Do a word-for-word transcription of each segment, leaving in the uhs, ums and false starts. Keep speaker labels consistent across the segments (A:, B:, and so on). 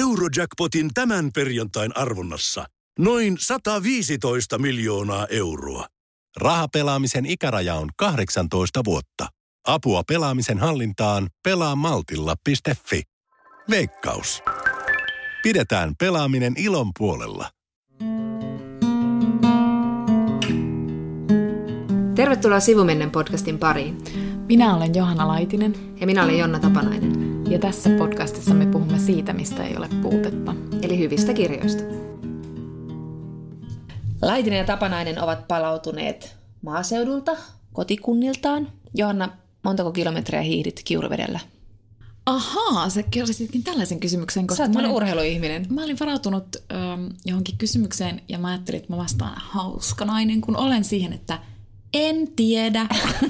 A: Eurojackpotin tämän perjantain arvonnassa noin sata viisitoista miljoonaa euroa.
B: Rahapelaamisen ikäraja on kahdeksantoista vuotta. Apua pelaamisen hallintaan pelaa maltilla piste fi. Veikkaus. Pidetään pelaaminen ilon puolella.
C: Tervetuloa Sivumennen podcastin pariin.
D: Minä olen Johanna Laitinen.
C: Ja minä olen Jonna Tapanainen.
D: Ja tässä podcastissa me puhumme siitä, mistä ei ole puutetta.
C: Eli hyvistä kirjoista. Laitinen ja Tapanainen ovat palautuneet maaseudulta, kotikunniltaan. Johanna, montako kilometriä hiihdit Kiuruvedellä?
D: Ahaa, sä kerrositkin tällaisen kysymyksen. Koska
C: sä oot mä urheiluihminen.
D: Mä olin varautunut ähm, johonkin kysymykseen ja mä ajattelin, että mä vastaan hauska nainen, kun olen siihen, että en tiedä.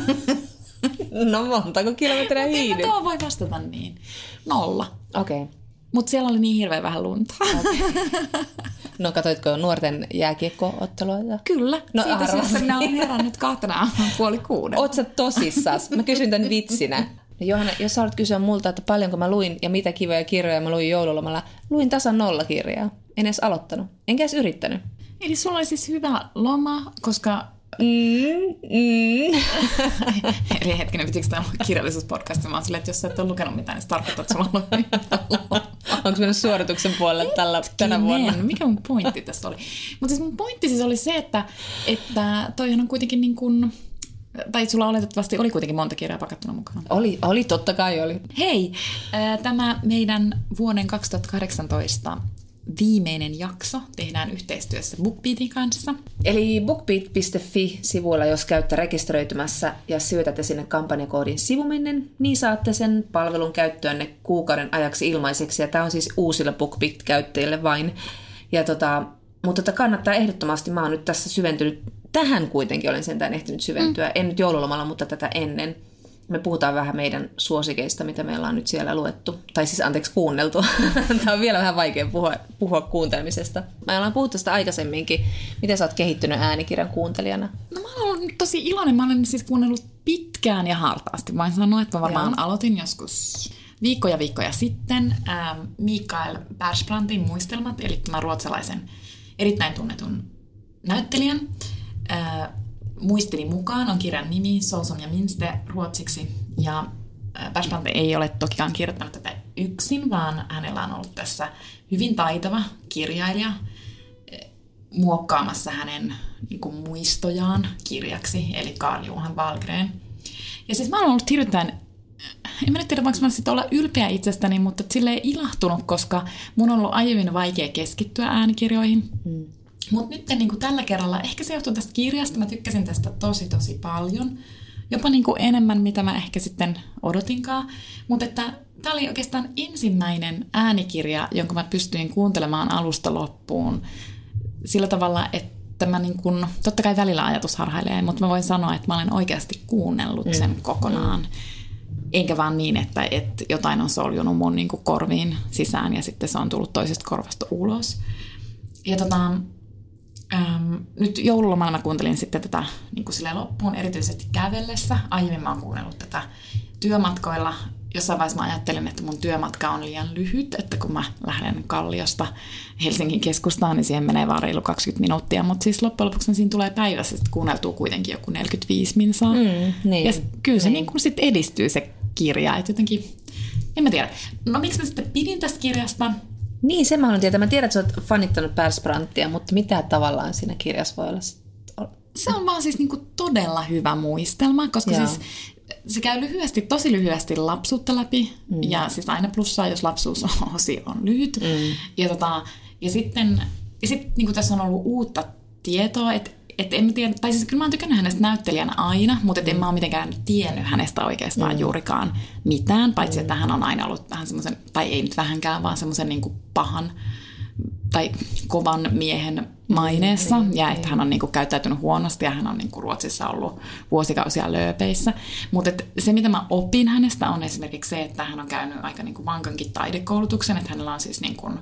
C: No montako kilometriä hiihdit?
D: En mä voi vastata niin. Nolla.
C: Okei. Okay.
D: Mutta siellä oli niin hirveän vähän lunta.
C: Okay. No katoitko nuorten jääkiekko-otteluita?
D: Kyllä.
C: No
D: siitä syystä minä olen herännyt kahtena puoli kuuden.
C: Oot sä tosissas? Mä kysyn tän vitsinä. No Johanna, jos sä haluat kysyä multa, että paljonko mä luin ja mitä kivoja kirjoja mä luin joululomalla, luin tasan nolla kirjaa. En edes aloittanut. Enkä edes yrittänyt.
D: Eli sulla oli siis hyvä loma, koska...
C: Mm, mm.
D: Eli hetkinen, pitikö tämä kirjallisuuspodcast? Mä oon silleen, että jos sä et ole lukenut mitään, niin se tarkoittaa, että sulla on ollut hyvä loma.
C: Onko mennyt suorituksen puolelle tällä, tänä vuonna?
D: Mikä mun pointti tässä oli? Mutta siis mun pointti siis oli se, että, että toihan on kuitenkin niin kuin... Tai sulla oletettavasti oli kuitenkin monta kirjaa pakattuna mukana.
C: Oli, oli, totta kai oli.
D: Hei, tämä meidän vuoden kaksituhattakahdeksantoista viimeinen jakso tehdään yhteistyössä BookBeatin kanssa.
C: Eli bookbeat piste fi-sivuilla, jos käytte rekisteröitymässä ja syötätte sinne kampanjakoodin Sivumennen, niin saatte sen palvelun käyttöönne kuukauden ajaksi ilmaiseksi. Ja tämä on siis uusille BookBeat-käyttäjille vain. Ja tota, mutta tota kannattaa ehdottomasti, mä oon nyt tässä syventynyt. Tähän kuitenkin olen sentään ehtinyt syventyä. Mm. En nyt joululomalla, mutta tätä ennen. Me puhutaan vähän meidän suosikeista, mitä meillä on nyt siellä luettu. Tai siis anteeksi, kuunneltu. Tämä on vielä vähän vaikea puhua, puhua kuuntelemisesta. Mä ollaan puhuttu sitä aikaisemminkin. Miten sä oot kehittynyt äänikirjan kuuntelijana?
D: No mä olen tosi iloinen. Mä olen siis kuunnellut pitkään ja hartaasti. Voin sanoa, että mä varmaan Joo. aloitin joskus viikkoja viikkoja sitten ähm, Mikael Persbrandtin muistelmat, eli tämän ruotsalaisen erittäin tunnetun näyttelijän. Äh, muistini mukaan on kirjan nimi So som jag minns det ruotsiksi, ja äh, Persbrandt ei ole tokikaan kirjoittanut tätä yksin, vaan hänellä on ollut tässä hyvin taitava kirjailija äh, muokkaamassa hänen niin kuin, muistojaan kirjaksi, eli Carl Johan Wahlgren. Ja siis mä oon ollut hirveän, en mä nyt tiedä, voinko mä sitten olla ylpeä itsestäni, mutta silleen ilahtunut, koska mun on ollut aiemmin vaikea keskittyä äänikirjoihin. Mm. Mutta nyt niin kuin tällä kerralla, ehkä se johtuu tästä kirjasta, mä tykkäsin tästä tosi tosi paljon. Jopa niin kuin enemmän, mitä mä ehkä sitten odotinkaan. Mutta että tämä oli oikeastaan ensimmäinen äänikirja, jonka mä pystyin kuuntelemaan alusta loppuun. Sillä tavalla, että mä niin kuin, totta kai välillä ajatus harhailee, mutta mä voin sanoa, että mä olen oikeasti kuunnellut sen mm. kokonaan. Enkä vaan niin, että, että jotain on soljunut mun niin kuin korviin sisään ja sitten se on tullut toisesta korvasta ulos. Ja tota... Ähm, nyt joululomalla mä kuuntelin sitten tätä niin kuin silleen loppuun, erityisesti kävellessä. Aiemmin mä oon kuunnellut tätä työmatkoilla. Jossain vaiheessa mä ajattelin, että mun työmatka on liian lyhyt, että kun mä lähden Kalliosta Helsingin keskustaan, niin siihen menee vaan reilu kaksikymmentä minuuttia. Mutta siis loppujen lopuksi siinä tulee päivässä, että kuunneltuu kuitenkin joku neljäkymmentäviisi minsaa. Mm, niin, ja kyllä se niin. Niin kuin sit edistyy se kirja. Että jotenkin, en mä tiedä. No miksi mä sitten pidin tästä kirjasta?
C: Niin, se mä haluan tietää. Mä tiedän, että sä oot fanittanut Persbrandtia, mutta mitä tavallaan siinä kirjassa voi olla?
D: Se on vaan siis niinku todella hyvä muistelma, koska siis se käy lyhyesti, tosi lyhyesti lapsuutta läpi. Mm. Ja siis aina plussaa, jos lapsuus on lyhyt. Mm. Ja, tota, ja sitten ja sit, niinku tässä on ollut uutta tietoa, että et en mä tiedä, tai siis kyllä mä oon tykännyt hänestä näyttelijänä aina, mutta en mä oon mitenkään tiennyt hänestä oikeastaan mm. juurikaan mitään, paitsi mm. että hän on aina ollut vähän semmoisen, tai ei nyt vähänkään, vaan semmoisen niin kuin pahan tai kovan miehen maineessa, mm. ja että hän on niin kuin käyttäytynyt huonosti, ja hän on niin kuin Ruotsissa ollut vuosikausia lööpeissä. Mutta se, mitä mä opin hänestä, on esimerkiksi se, että hän on käynyt aika niin kuin vankankin taidekoulutuksen, että hänellä on siis niin kuin,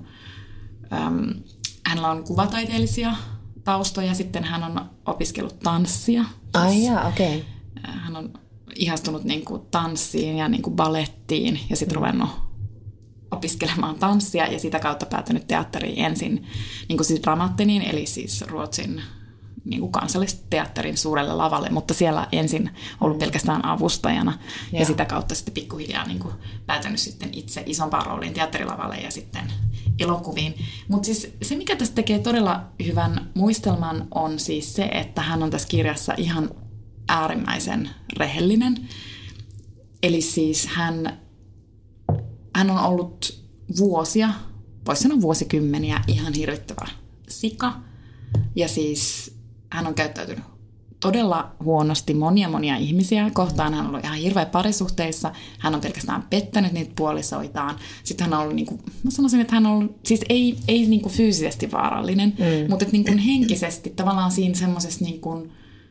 D: äm, hänellä on kuvataiteellisia taustoja, sitten hän on opiskellut tanssia.
C: Ai jaa, okei.
D: Okay. Hän on, hän on ihastunut niin kuin tanssiin ja niin kuin balettiin ja sitten mm. ruvennut opiskelemaan tanssia ja sitä kautta päätynyt teatteriin ensin niin kuin siis Dramattenin, eli siis Ruotsin niin kuin kansallisteatterin suurelle lavalle, mutta siellä ensin ollut pelkästään avustajana ja, ja sitä kautta sitten pikkuhiljaa niin kuin päätynyt sitten itse isompaan rooliin teatterilavalle ja sitten elokuviin. Mutta siis se, mikä tästä tekee todella hyvän muistelman, on siis se, että hän on tässä kirjassa ihan äärimmäisen rehellinen. Eli siis hän, hän on ollut vuosia, voisi sanoa vuosikymmeniä, ihan hirvittävä sika. Ja siis hän on käyttäytynyt todella huonosti monia monia ihmisiä kohtaan. Hän on ollut ihan hirveä parisuhteissa. Hän on pelkästään pettänyt niitä puolisoitaan. Sitten hän on ollut, niin kuin, mä sanoisin, että hän on ollut, siis ei, ei niin kuin fyysisesti vaarallinen, mm. mutta että niin kuin henkisesti tavallaan siinä semmoisessa niin kuin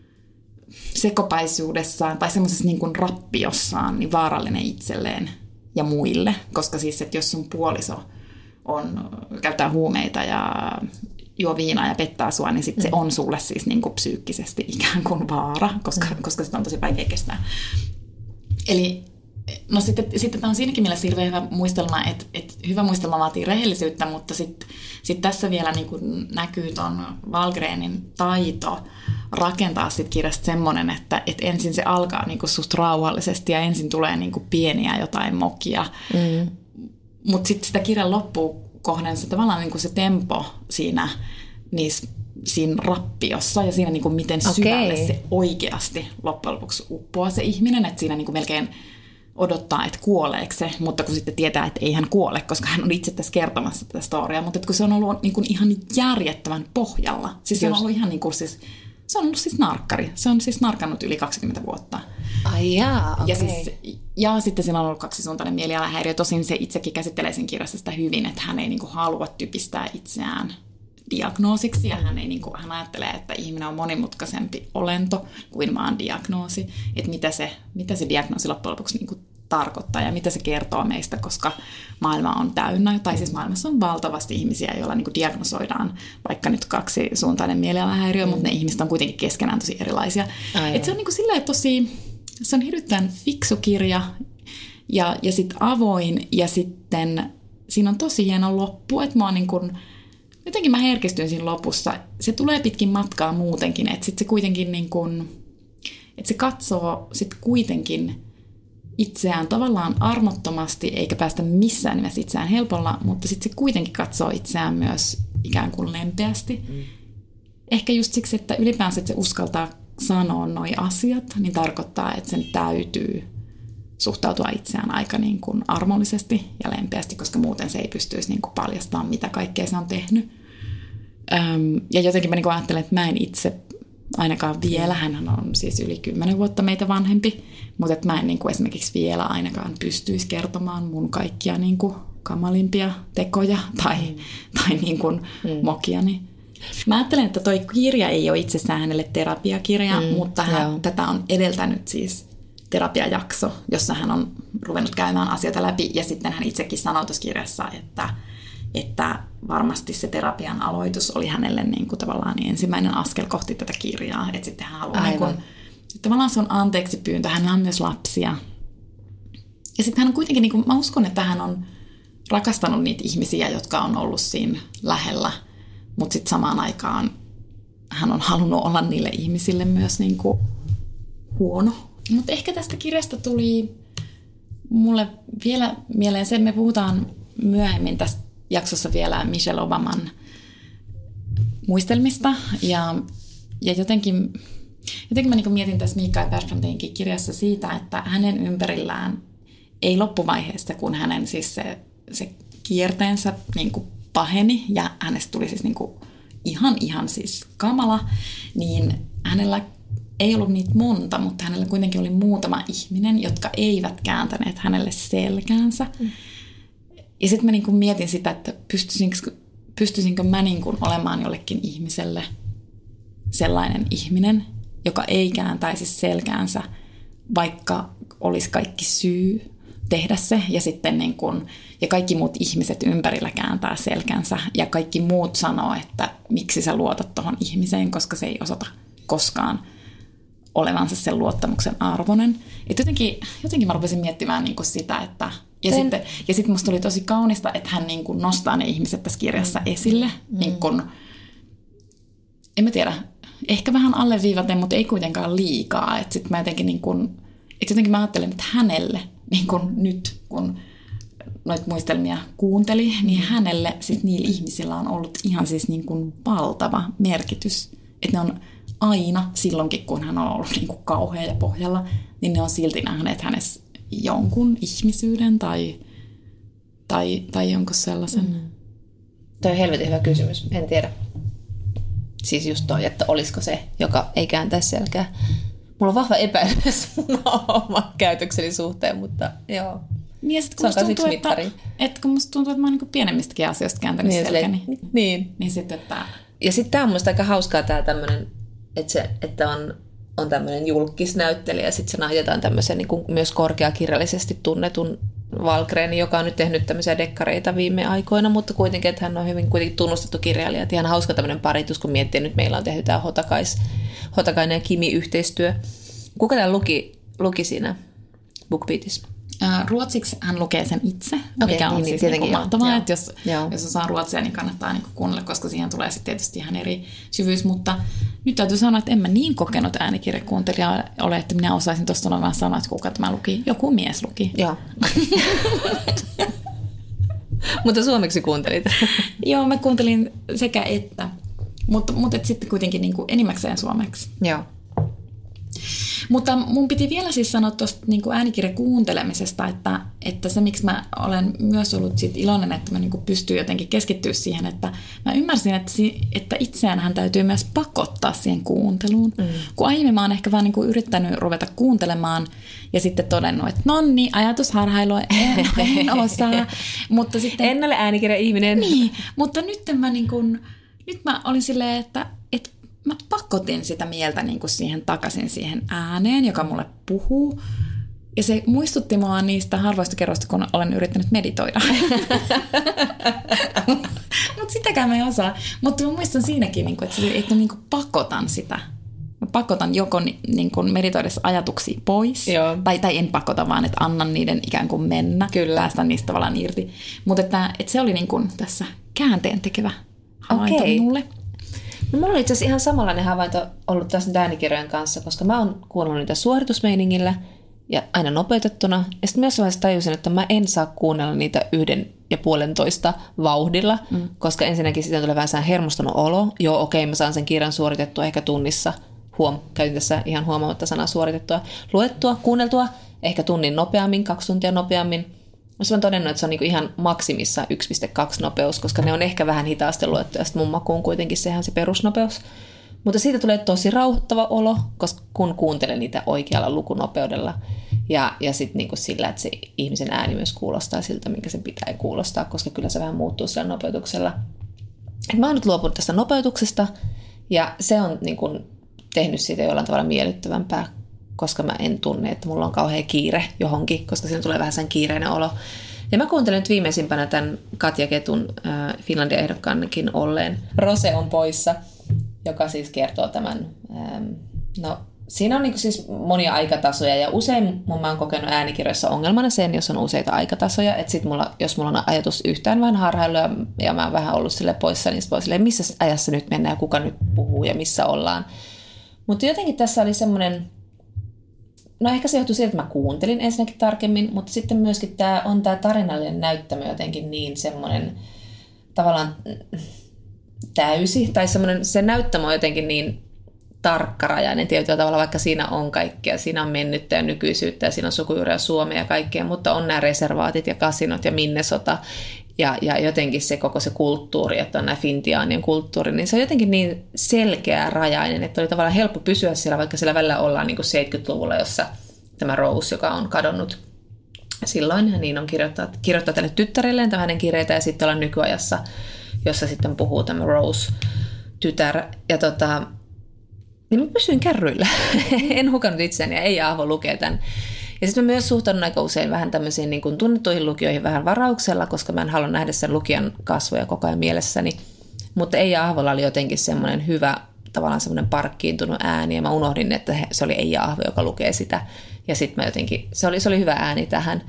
D: sekopäisuudessaan tai semmoisessa niin kuin rappiossaan niin vaarallinen itselleen ja muille. Koska siis, että jos sun puoliso on, käyttää huumeita ja juo viinaa ja pettää sua, niin sit se on sulle siis niin kuin psyykkisesti ikään kuin vaara, koska, mm. koska sitä on tosi vaikea kestää. Eli no sitten, sitten tämä on siinäkin mielessä hirveän hyvä muistelma, että, että hyvä muistelma vaatii rehellisyyttä, mutta sitten sit tässä vielä niin kuin näkyy ton Wahlgrenin taito rakentaa sit kirjasta semmoinen, että, että ensin se alkaa niin kuin suht rauhallisesti ja ensin tulee niin kuin pieniä jotain mokia, mm. mutta sitten sitä kirjan loppuun kohden se tavallaan niin kuin se tempo siinä, niissä, siinä rappiossa ja siinä niin kuin miten syvälle okay. se oikeasti loppujen lopuksi uppoaa se ihminen, että siinä niin kuin melkein odottaa, että kuoleeko se, mutta kun sitten tietää, että ei hän kuole, koska hän on itse tässä kertomassa tätä storiaa, mutta kun se on ollut niin kuin ihan järjettömän pohjalla. Siis se on ollut ihan niin kuin siis, se on ollut siis narkkari. Se on siis narkannut yli kaksikymmentä vuotta.
C: Ai jaa, okei.
D: Ja, siis, ja sitten siinä on ollut kaksisuuntainen mielialahäiriö. Tosin se itsekin käsittelee sen kirjassa sitä hyvin, että hän ei niin kuin halua typistää itseään diagnoosiksi. Ja hän, ei, niin kuin, hän ajattelee, että ihminen on monimutkaisempi olento kuin vaan diagnoosi. Että mitä se, mitä se diagnoosi loppujen lopuksi niin kuin tarkoittaa ja mitä se kertoo meistä, koska maailma on täynnä. Tai siis maailmassa on valtavasti ihmisiä, joilla niin kuin diagnosoidaan vaikka nyt kaksisuuntainen mielialahäiriö, mm. mutta ne ihmiset on kuitenkin keskenään tosi erilaisia. Että se on niin kuin silleen tosi, se on hirveän fiksu kirja ja, ja sitten avoin ja sitten siinä on tosi hieno loppu, että mä oon niin kuin, jotenkin mä herkistyin siinä lopussa. Se tulee pitkin matkaa muutenkin, että sitten se kuitenkin niin kuin, että se katsoo sitten kuitenkin itseään tavallaan armottomasti, eikä päästä missään nimessä itseään helpolla, mutta sitten se kuitenkin katsoo itseään myös ikään kuin lempeästi. Mm. Ehkä just siksi, että ylipäänsä että se uskaltaa sanoa noi asiat, niin tarkoittaa, että sen täytyy suhtautua itseään aika niin kuin armollisesti ja lempeästi, koska muuten se ei pystyisi niin kuin paljastamaan, mitä kaikkea se on tehnyt. Öm, ja jotenkin mä niin kuin ajattelen, että mä en itse ainakaan vielä, hän on siis yli kymmenen vuotta meitä vanhempi, mutta että mä en niin kuin esimerkiksi vielä ainakaan pystyisi kertomaan mun kaikkia niin kuin kamalimpia tekoja tai, mm. tai niin kuin mm. mokiani. Mä ajattelen, että toi kirja ei ole itsessään hänelle terapiakirja, mm. mutta hän, tätä on edeltänyt siis terapiajakso, jossa hän on ruvennut käymään asioita läpi ja sitten hän itsekin sanoi tuossa kirjassa, että että varmasti se terapian aloitus oli hänelle niin kuin tavallaan ensimmäinen askel kohti tätä kirjaa. Että sitten hän haluaa, niin kuin, että tavallaan se on anteeksi pyyntö, hänellä on myös lapsia. Ja sitten hän on kuitenkin, niin kuin, mä uskon, että hän on rakastanut niitä ihmisiä, jotka on ollut siinä lähellä, mutta sitten samaan aikaan hän on halunnut olla niille ihmisille myös niin kuin huono. Mutta ehkä tästä kirjasta tuli mulle vielä mieleen se, me puhutaan myöhemmin tästä jaksossa vielä Michelle Obaman muistelmista ja, ja jotenkin, jotenkin mä niin mietin tässä Mikael Persbrandtinkin kirjassa siitä, että hänen ympärillään ei loppuvaiheessa, kun hänen siis se, se kierteensä niin kuin paheni ja hänestä tuli siis niin kuin ihan ihan siis kamala, niin hänellä ei ollut niitä monta, mutta hänellä kuitenkin oli muutama ihminen, jotka eivät kääntäneet hänelle selkäänsä. Mm. Ja sitten mä niin kuin mietin sitä, että pystyisinkö, pystyisinkö mä niin kuin olemaan jollekin ihmiselle sellainen ihminen, joka ei kääntäisi selkäänsä, vaikka olisi kaikki syy tehdä se. Ja sitten niin kuin, ja kaikki muut ihmiset ympärillä kääntää selkänsä. Ja kaikki muut sanoo, että miksi sä luotat tohon ihmiseen, koska se ei osata koskaan olevansa sen luottamuksen arvoinen. Et jotenkin, jotenkin mä rupesin miettimään niin kuin sitä, että Ja Ten... sitten ja sit musta oli tosi kaunista, että hän niin kuin nostaa ne ihmiset tässä kirjassa mm. esille. Mm. Niin kuin, en mä tiedä, ehkä vähän alleviivaten, mutta ei kuitenkaan liikaa. Että sit mä jotenkin, niin kuin, että jotenkin mä ajattelen, että hänelle niin kuin nyt, kun noita muistelmia kuunteli, niin hänelle, siis niillä ihmisillä on ollut ihan siis niin kuin valtava merkitys. Että ne on aina silloinkin, kun hän on ollut niin kuin kauhea ja pohjalla, niin ne on silti nähneet hänessä jonkun ihmisyyden tai, tai, tai jonkun sellaisen. Mm.
C: Toi on helvetin hyvä kysymys, en tiedä. Siis just toi, että olisiko se, joka ei kääntäisi selkää. Mulla on vahva epäilys mun oman käytökseni suhteen, mutta joo.
D: Niin, sit, kun, musta tuntuu, että, että kun musta tuntuu, että mä oon niin pienemmistäkin asioista kääntänyt niin, selkäni.
C: Niin.
D: Niin sitten, että...
C: Ja sitten tää on musta aika hauskaa tää tämmönen, että, se, että on, on tämmönen julkisnäyttelijä ja sitten se nahjataan tämmöisen niin myös korkeakirjallisesti tunnetun Wahlgrenin, joka on nyt tehnyt tämmöisiä dekkareita viime aikoina, mutta kuitenkin, että hän on hyvin kuitenkin tunnustettu kirjailija. Että ihan hauska tämmöinen paritus, kun miettii, nyt meillä on tehty tämä Hotakais, Hotakainen ja Kimi-yhteistyö. Kuka tämä luki, luki siinä BookBeatissa?
D: Ruotsiksi hän lukee sen itse, okay, mikä on niin, siis niin mahtavaa, joo. Että jos, jos osaa ruotsia, niin kannattaa niin kuunnella, koska siihen tulee sitten tietysti ihan eri syvyys, mutta nyt täytyy sanoa, että en mä niin kokenut äänikirjakuuntelija ole, että minä osaisin tuosta noin vaan sanoa, että kuka tämä luki. Joku mies luki.
C: Joo. Mutta suomeksi kuuntelit.
D: Joo, mä kuuntelin sekä että, mutta, mutta et sitten kuitenkin niin kuin enimmäkseen suomeksi.
C: Joo.
D: Mutta mun piti vielä siis sanoa tuosta niin kuin äänikirjan kuuntelemisesta, että, että se miksi mä olen myös ollut siitä iloinen, että mä niin kuin pystyn jotenkin keskittyä siihen, että mä ymmärsin, että, että itseäänhän täytyy myös pakottaa siihen kuunteluun. Mm. Kun aiemmin mä oon ehkä vaan niin kuin yrittänyt ruveta kuuntelemaan ja sitten todennut, että nonni, ajatusharhailua, en, en osaa. Mutta sitten,
C: en ole äänikirja-ihminen.
D: Niin, mutta nyt mä, niin kuin, nyt mä olin silleen, että, että mä pakotin sitä mieltä niin kuin siihen takaisin siihen ääneen, joka mulle puhuu. Ja se muistutti mua niistä harvoista kerroista, kun olen yrittänyt meditoida. Mutta sitäkään mä en osaa. Mutta mä muistan siinäkin, että, että mä pakotan sitä. Mä pakotan joko niin kuin meditoidessa ajatuksia pois. Tai, tai en pakota, vaan että annan niiden ikään kuin mennä.
C: Kyllä.
D: Päästä niistä tavallaan irti. Mutta että, että se oli niin kuin tässä käänteen tekevä havainto okay. minulle.
C: No, mulla oli itse asiassa ihan samanlainen havainto ollut tässä äänikirjojen kanssa, koska mä oon kuunnellut niitä suoritusmeiningillä ja aina nopeutettuna. Ja sitten myös vaiheessa tajusin, että mä en saa kuunnella niitä yhden ja puolentoista vauhdilla, mm. koska ensinnäkin siitä tulee vähän hermostunut olo. Joo, okei, okay, mä saan sen kirjan suoritettua ehkä tunnissa. Huom, käytin tässä ihan huomaamatta sanaa suoritettua. Luettua, kuunneltua, ehkä tunnin nopeammin, kaksi tuntia nopeammin. Mä olen todennut, että se on niinku ihan maksimissa yksi pilkku kaksi nopeus, koska ne on ehkä vähän hitaasti luettu, ja sitten mun makuun kuitenkin sehän se perusnopeus. Mutta siitä tulee tosi rauhoittava olo, koska kun kuuntelen niitä oikealla lukunopeudella, ja, ja sitten niinku sillä, että se ihmisen ääni myös kuulostaa siltä, minkä sen pitää kuulostaa, koska kyllä se vähän muuttuu sillä nopeutuksella. Et mä oon nyt luopunut tästä nopeutuksesta, ja se on niinku tehnyt siitä jollain tavalla miellyttävämpää, koska mä en tunne, että mulla on kauhea kiire johonkin, koska siinä tulee vähän sen kiireinen olo. Ja mä kuuntelin nyt viimeisimpänä tämän Katja Ketun äh, Finlandia-ehdokkaankin olleen Rose on poissa, joka siis kertoo tämän. Ähm, no, siinä on niinku siis monia aikatasoja ja usein mun mä oon kokenut äänikirjoissa ongelmana sen, jos on useita aikatasoja, että sit mulla, jos mulla on ajatus yhtään vähän harhailu ja, ja mä oon vähän ollut sille poissa, niin sit voi silleen, missä ajassa nyt mennään ja kuka nyt puhuu ja missä ollaan. Mutta jotenkin tässä oli semmoinen. No ehkä se johtui siitä, että mä kuuntelin ensinnäkin tarkemmin, mutta sitten myöskin tämä on tämä tarinallinen näyttämö jotenkin niin semmoinen tavallaan täysi, tai semmoinen, se näyttämö on jotenkin niin tarkkarajainen tietyllä tavalla, vaikka siinä on kaikkea. Siinä on mennyttä ja nykyisyyttä ja siinä on sukujuuria Suomea ja kaikkea, mutta on nämä reservaatit ja kasinot ja Minnesota ja, ja jotenkin se koko se kulttuuri, että on nämä Fintiaanien kulttuuri, niin se on jotenkin niin selkeä rajainen, että oli tavallaan helppo pysyä siellä, vaikka siellä välillä ollaan niin kuin seitsemänkymmentäluvulla, jossa tämä Rose, joka on kadonnut silloin, niin on kirjoittaa, kirjoittaa tälle tyttärelleen tämän hänen kirjeitä ja sitten ollaan nykyajassa, jossa sitten puhuu tämä Rose-tytär. Ja tota, niin mä pysyin kärryillä. En hukannut itseäni ja ei Aavo lukee tämän. Ja sitten mä myös suhtaudun aika usein vähän tämmöisiin niin kuin tunnettuihin lukijoihin vähän varauksella, koska mä en halua nähdä sen lukijan kasvoja koko ajan mielessäni. Mutta Eija Ahvolla oli jotenkin semmoinen hyvä, tavallaan semmoinen parkkiintunut ääni, ja mä unohdin, että se oli Eija Ahvo, joka lukee sitä. Ja sitten mä jotenkin, se oli, se oli hyvä ääni tähän.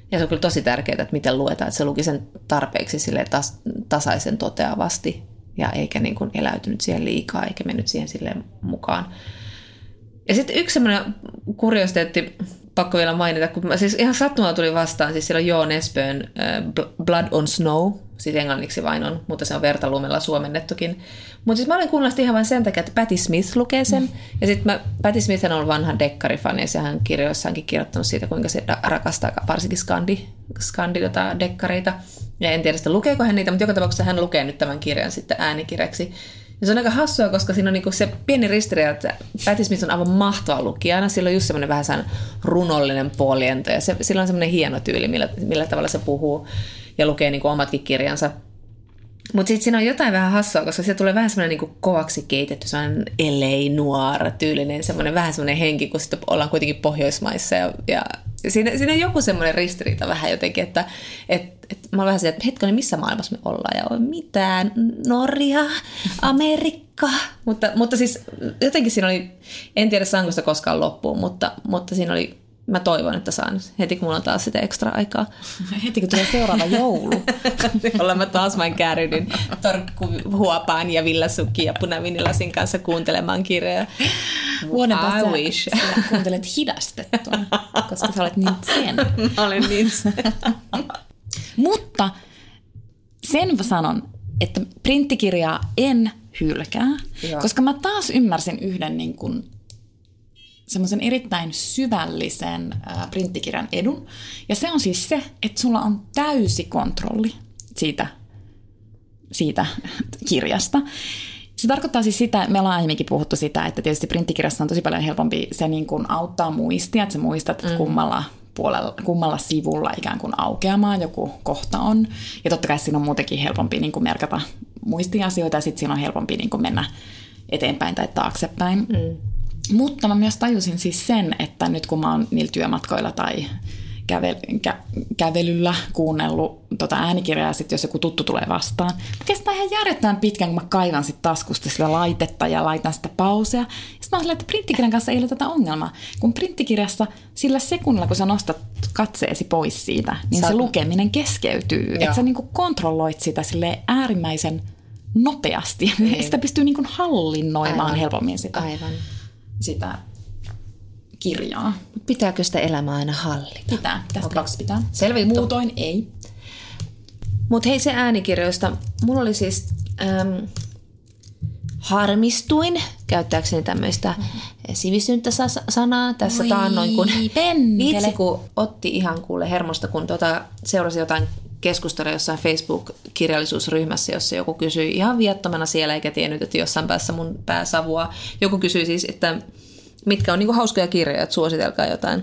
C: Ja se on kyllä tosi tärkeää, että miten luetaan, että se luki sen tarpeeksi sille tas, tasaisen toteavasti ja eikä niin kuin eläytynyt siihen liikaa eikä mennyt siihen silleen mukaan. Ja sitten yksi semmoinen kuriositeetti, pakko vielä mainita, kun mä, siis ihan sattumalla tuli vastaan, siis siellä on Joo Nesbön äh, Blood on Snow, siis englanniksi vain on, mutta se on vertalumella suomennettukin. Mutta siis mä olen kuunnellut ihan vain sen takia, että Patti Smith lukee sen. Mm. Ja sitten Patti Smith on ollut vanha dekkarifani, ja hän kirjoissaankin kirjoittanut siitä, kuinka se rakastaa varsinkin skandi, skandi tota, dekkareita. Ja en tiedä sitä, lukeeko hän niitä, mutta joka tapauksessa hän lukee nyt tämän kirjan sitten äänikirjaksi. Ja se on aika hassua, koska siinä on niinku se pieni ristiriita, että Patti Smith on aivan mahtava lukijana. Sillä on just semmoinen vähän sen runollinen puoliento ja se, sillä on semmoinen hieno tyyli, millä, millä tavalla se puhuu ja lukee niinku omatkin kirjansa. Mutta sitten siinä on jotain vähän hassua, koska se tulee vähän semmoinen niinku kovaksi keitetty, semmoinen L A Noir tyylinen, semmoinen vähän semmoinen henki, kun sitten ollaan kuitenkin Pohjoismaissa ja, ja siinä, siinä on joku semmoinen ristiriita vähän jotenkin, että et, et, mä olen vähän sitä, että hetkinen, missä maailmassa me ollaan ja on mitään, Norja, Amerikka, mutta, mutta siis jotenkin siinä oli, en tiedä saanko sitä koskaan loppuun, mutta, mutta siinä oli, mä toivon, että saan heti, kun mulla on taas sitä ekstra aikaa.
D: Heti, kun tulee seuraava joulu.
C: Ollaan mä taas vain kääryydyn torkkuhuopaan ja villasukki ja punavinilasin kanssa kuuntelemaan kirjoja.
D: Vuoden päästä sä kuuntelet hidastettuna, koska sä olet niin sen.
C: Mä olen niin sen.
D: Mutta sen sanon, että printtikirjaa en hylkää, Joo. koska mä taas ymmärsin yhden niin kuin semmoisen erittäin syvällisen äh, printtikirjan edun. Ja se on siis se, että sulla on täysi kontrolli siitä, siitä kirjasta. Se tarkoittaa siis sitä, me ollaan aiemminkin puhuttu sitä, että tietysti printtikirjassa on tosi paljon helpompi, se niin kuin auttaa muistia, että sä muistat, että kummalla, puolella, kummalla sivulla ikään kuin aukeamaan joku kohta on. Ja totta kai siinä on muutenkin helpompi niin kuin merkata muistiasioita ja sitten siinä on helpompi niin kuin mennä eteenpäin tai taaksepäin. Mm. Mutta mä myös tajusin siis sen, että nyt kun mä oon niillä työmatkoilla tai kävel, kä, kävelyllä kuunnellut tota äänikirjaa, sit jos joku tuttu tulee vastaan, kestää ihan järjettömän pitkään, kun mä kaivan sit taskusta sillä laitetta ja laitan sitä pausea. Sitten mä oon silleen, että printtikirjan kanssa ei ole tätä ongelmaa. Kun printtikirjassa sillä sekunnilla, kun sä nostat katseesi pois siitä, niin Sä... se lukeminen keskeytyy. Että sä niinku kontrolloit sitä silleen äärimmäisen nopeasti. Ei. Sitä pystyy niinku hallinnoimaan Aivan. helpommin sitä.
C: Aivan.
D: sitä kirjaa.
C: Pitääkö sitä elämää aina hallita?
D: Pitää. Tästä okay. kaksi pitää.
C: Selvä juttu.
D: Muutoin ei.
C: Mutta hei, se äänikirjoista. Mulla oli siis ähm, harmistuin, käyttääkseni tämmöistä mm-hmm. sivistyntä sanaa tässä
D: Oi,
C: taannoin, kun
D: pentele.
C: kun otti ihan kuule hermosta, kun tota, seurasi jotain keskustelua jossain Facebook-kirjallisuusryhmässä, jossa joku kysyi ihan viattomana siellä, eikä tiennyt, että jossain päässä mun pää savua. Joku kysyi siis, että mitkä on niinku hauskoja kirjoja, että suositelkaa jotain.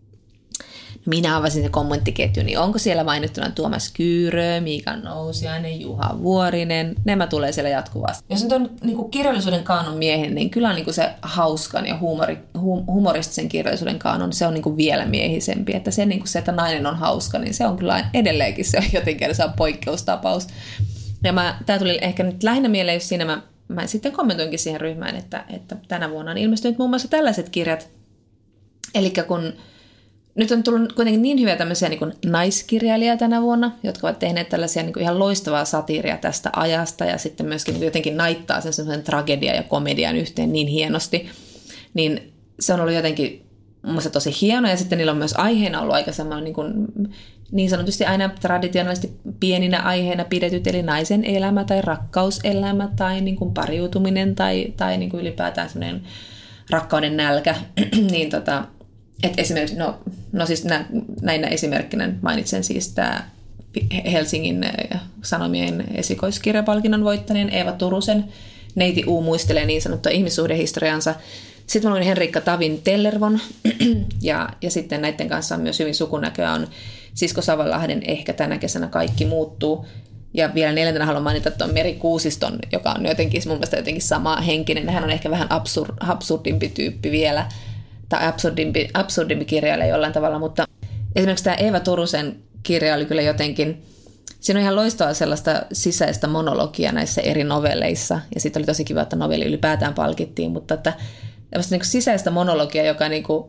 C: Minä avasin se kommenttiketju, niin onko siellä mainittuna Tuomas Kyyrö, Miika Nousiainen, Juha Vuorinen, nämä tulee siellä jatkuvasti. Jos nyt on niinku kirjallisuuden kaanon miehen, niin kyllä niinku se hauskan ja huumori, hum, humoristisen kirjallisuuden kaanon, se on niinku vielä miehisempi. Että se, niinku se, että nainen on hauska, niin se on kyllä edelleenkin se on jotenkin se on poikkeustapaus. Ja mä, tää tuli ehkä nyt lähinnä mieleen, jos siinä mä, mä sitten kommentoinkin siihen ryhmään, että, että tänä vuonna on ilmestynyt muun muassa tällaiset kirjat. Eli kun nyt on tullut kuitenkin niin hyviä tämmöisiä niin kuin naiskirjailijoita tänä vuonna, jotka ovat tehneet tällaisia niin kuin ihan loistavaa satiiria tästä ajasta ja sitten myöskin niin jotenkin naittaa sen semmoisen tragedian ja komedian yhteen niin hienosti. Niin se on ollut jotenkin mun mielestä tosi hienoa ja sitten niillä on myös aiheena ollut aika semmoinen niin kuin, niin sanotusti aina traditionaalisesti pieninä aiheina pidetyt, eli naisen elämä tai rakkauselämä tai niin kuin pariutuminen tai, tai niin kuin ylipäätään semmoinen rakkauden nälkä, niin tota et esimerkiksi, no, no siis nä, näinä esimerkkinä mainitsen siis tämä Helsingin Sanomien esikoiskirjapalkinnon voittaneen Eeva Turusen Neiti U muistelee niin sanottua ihmissuhdehistoriansa. Sitten mä luin Henrikka Tavin Tellervon ja, ja sitten näiden kanssa on myös hyvin sukunäköä on Sisko Savalahden Ehkä tänä kesänä kaikki muuttuu. Ja vielä neljäntenä haluan mainita tuon Meri Kuusiston, joka on jotenkin mun mielestä jotenkin sama henkinen. Hän on ehkä vähän absur, absurdimpi tyyppi vielä. Tai absurdimpi, absurdimpi kirjailija jollain tavalla, mutta esimerkiksi tämä Eeva Turusen kirja oli kyllä jotenkin, siinä on ihan loistavaa sellaista sisäistä monologia näissä eri novelleissa, ja sitten oli tosi kiva, että novelli ylipäätään palkittiin, mutta että niin kuin sisäistä monologia, joka niin kuin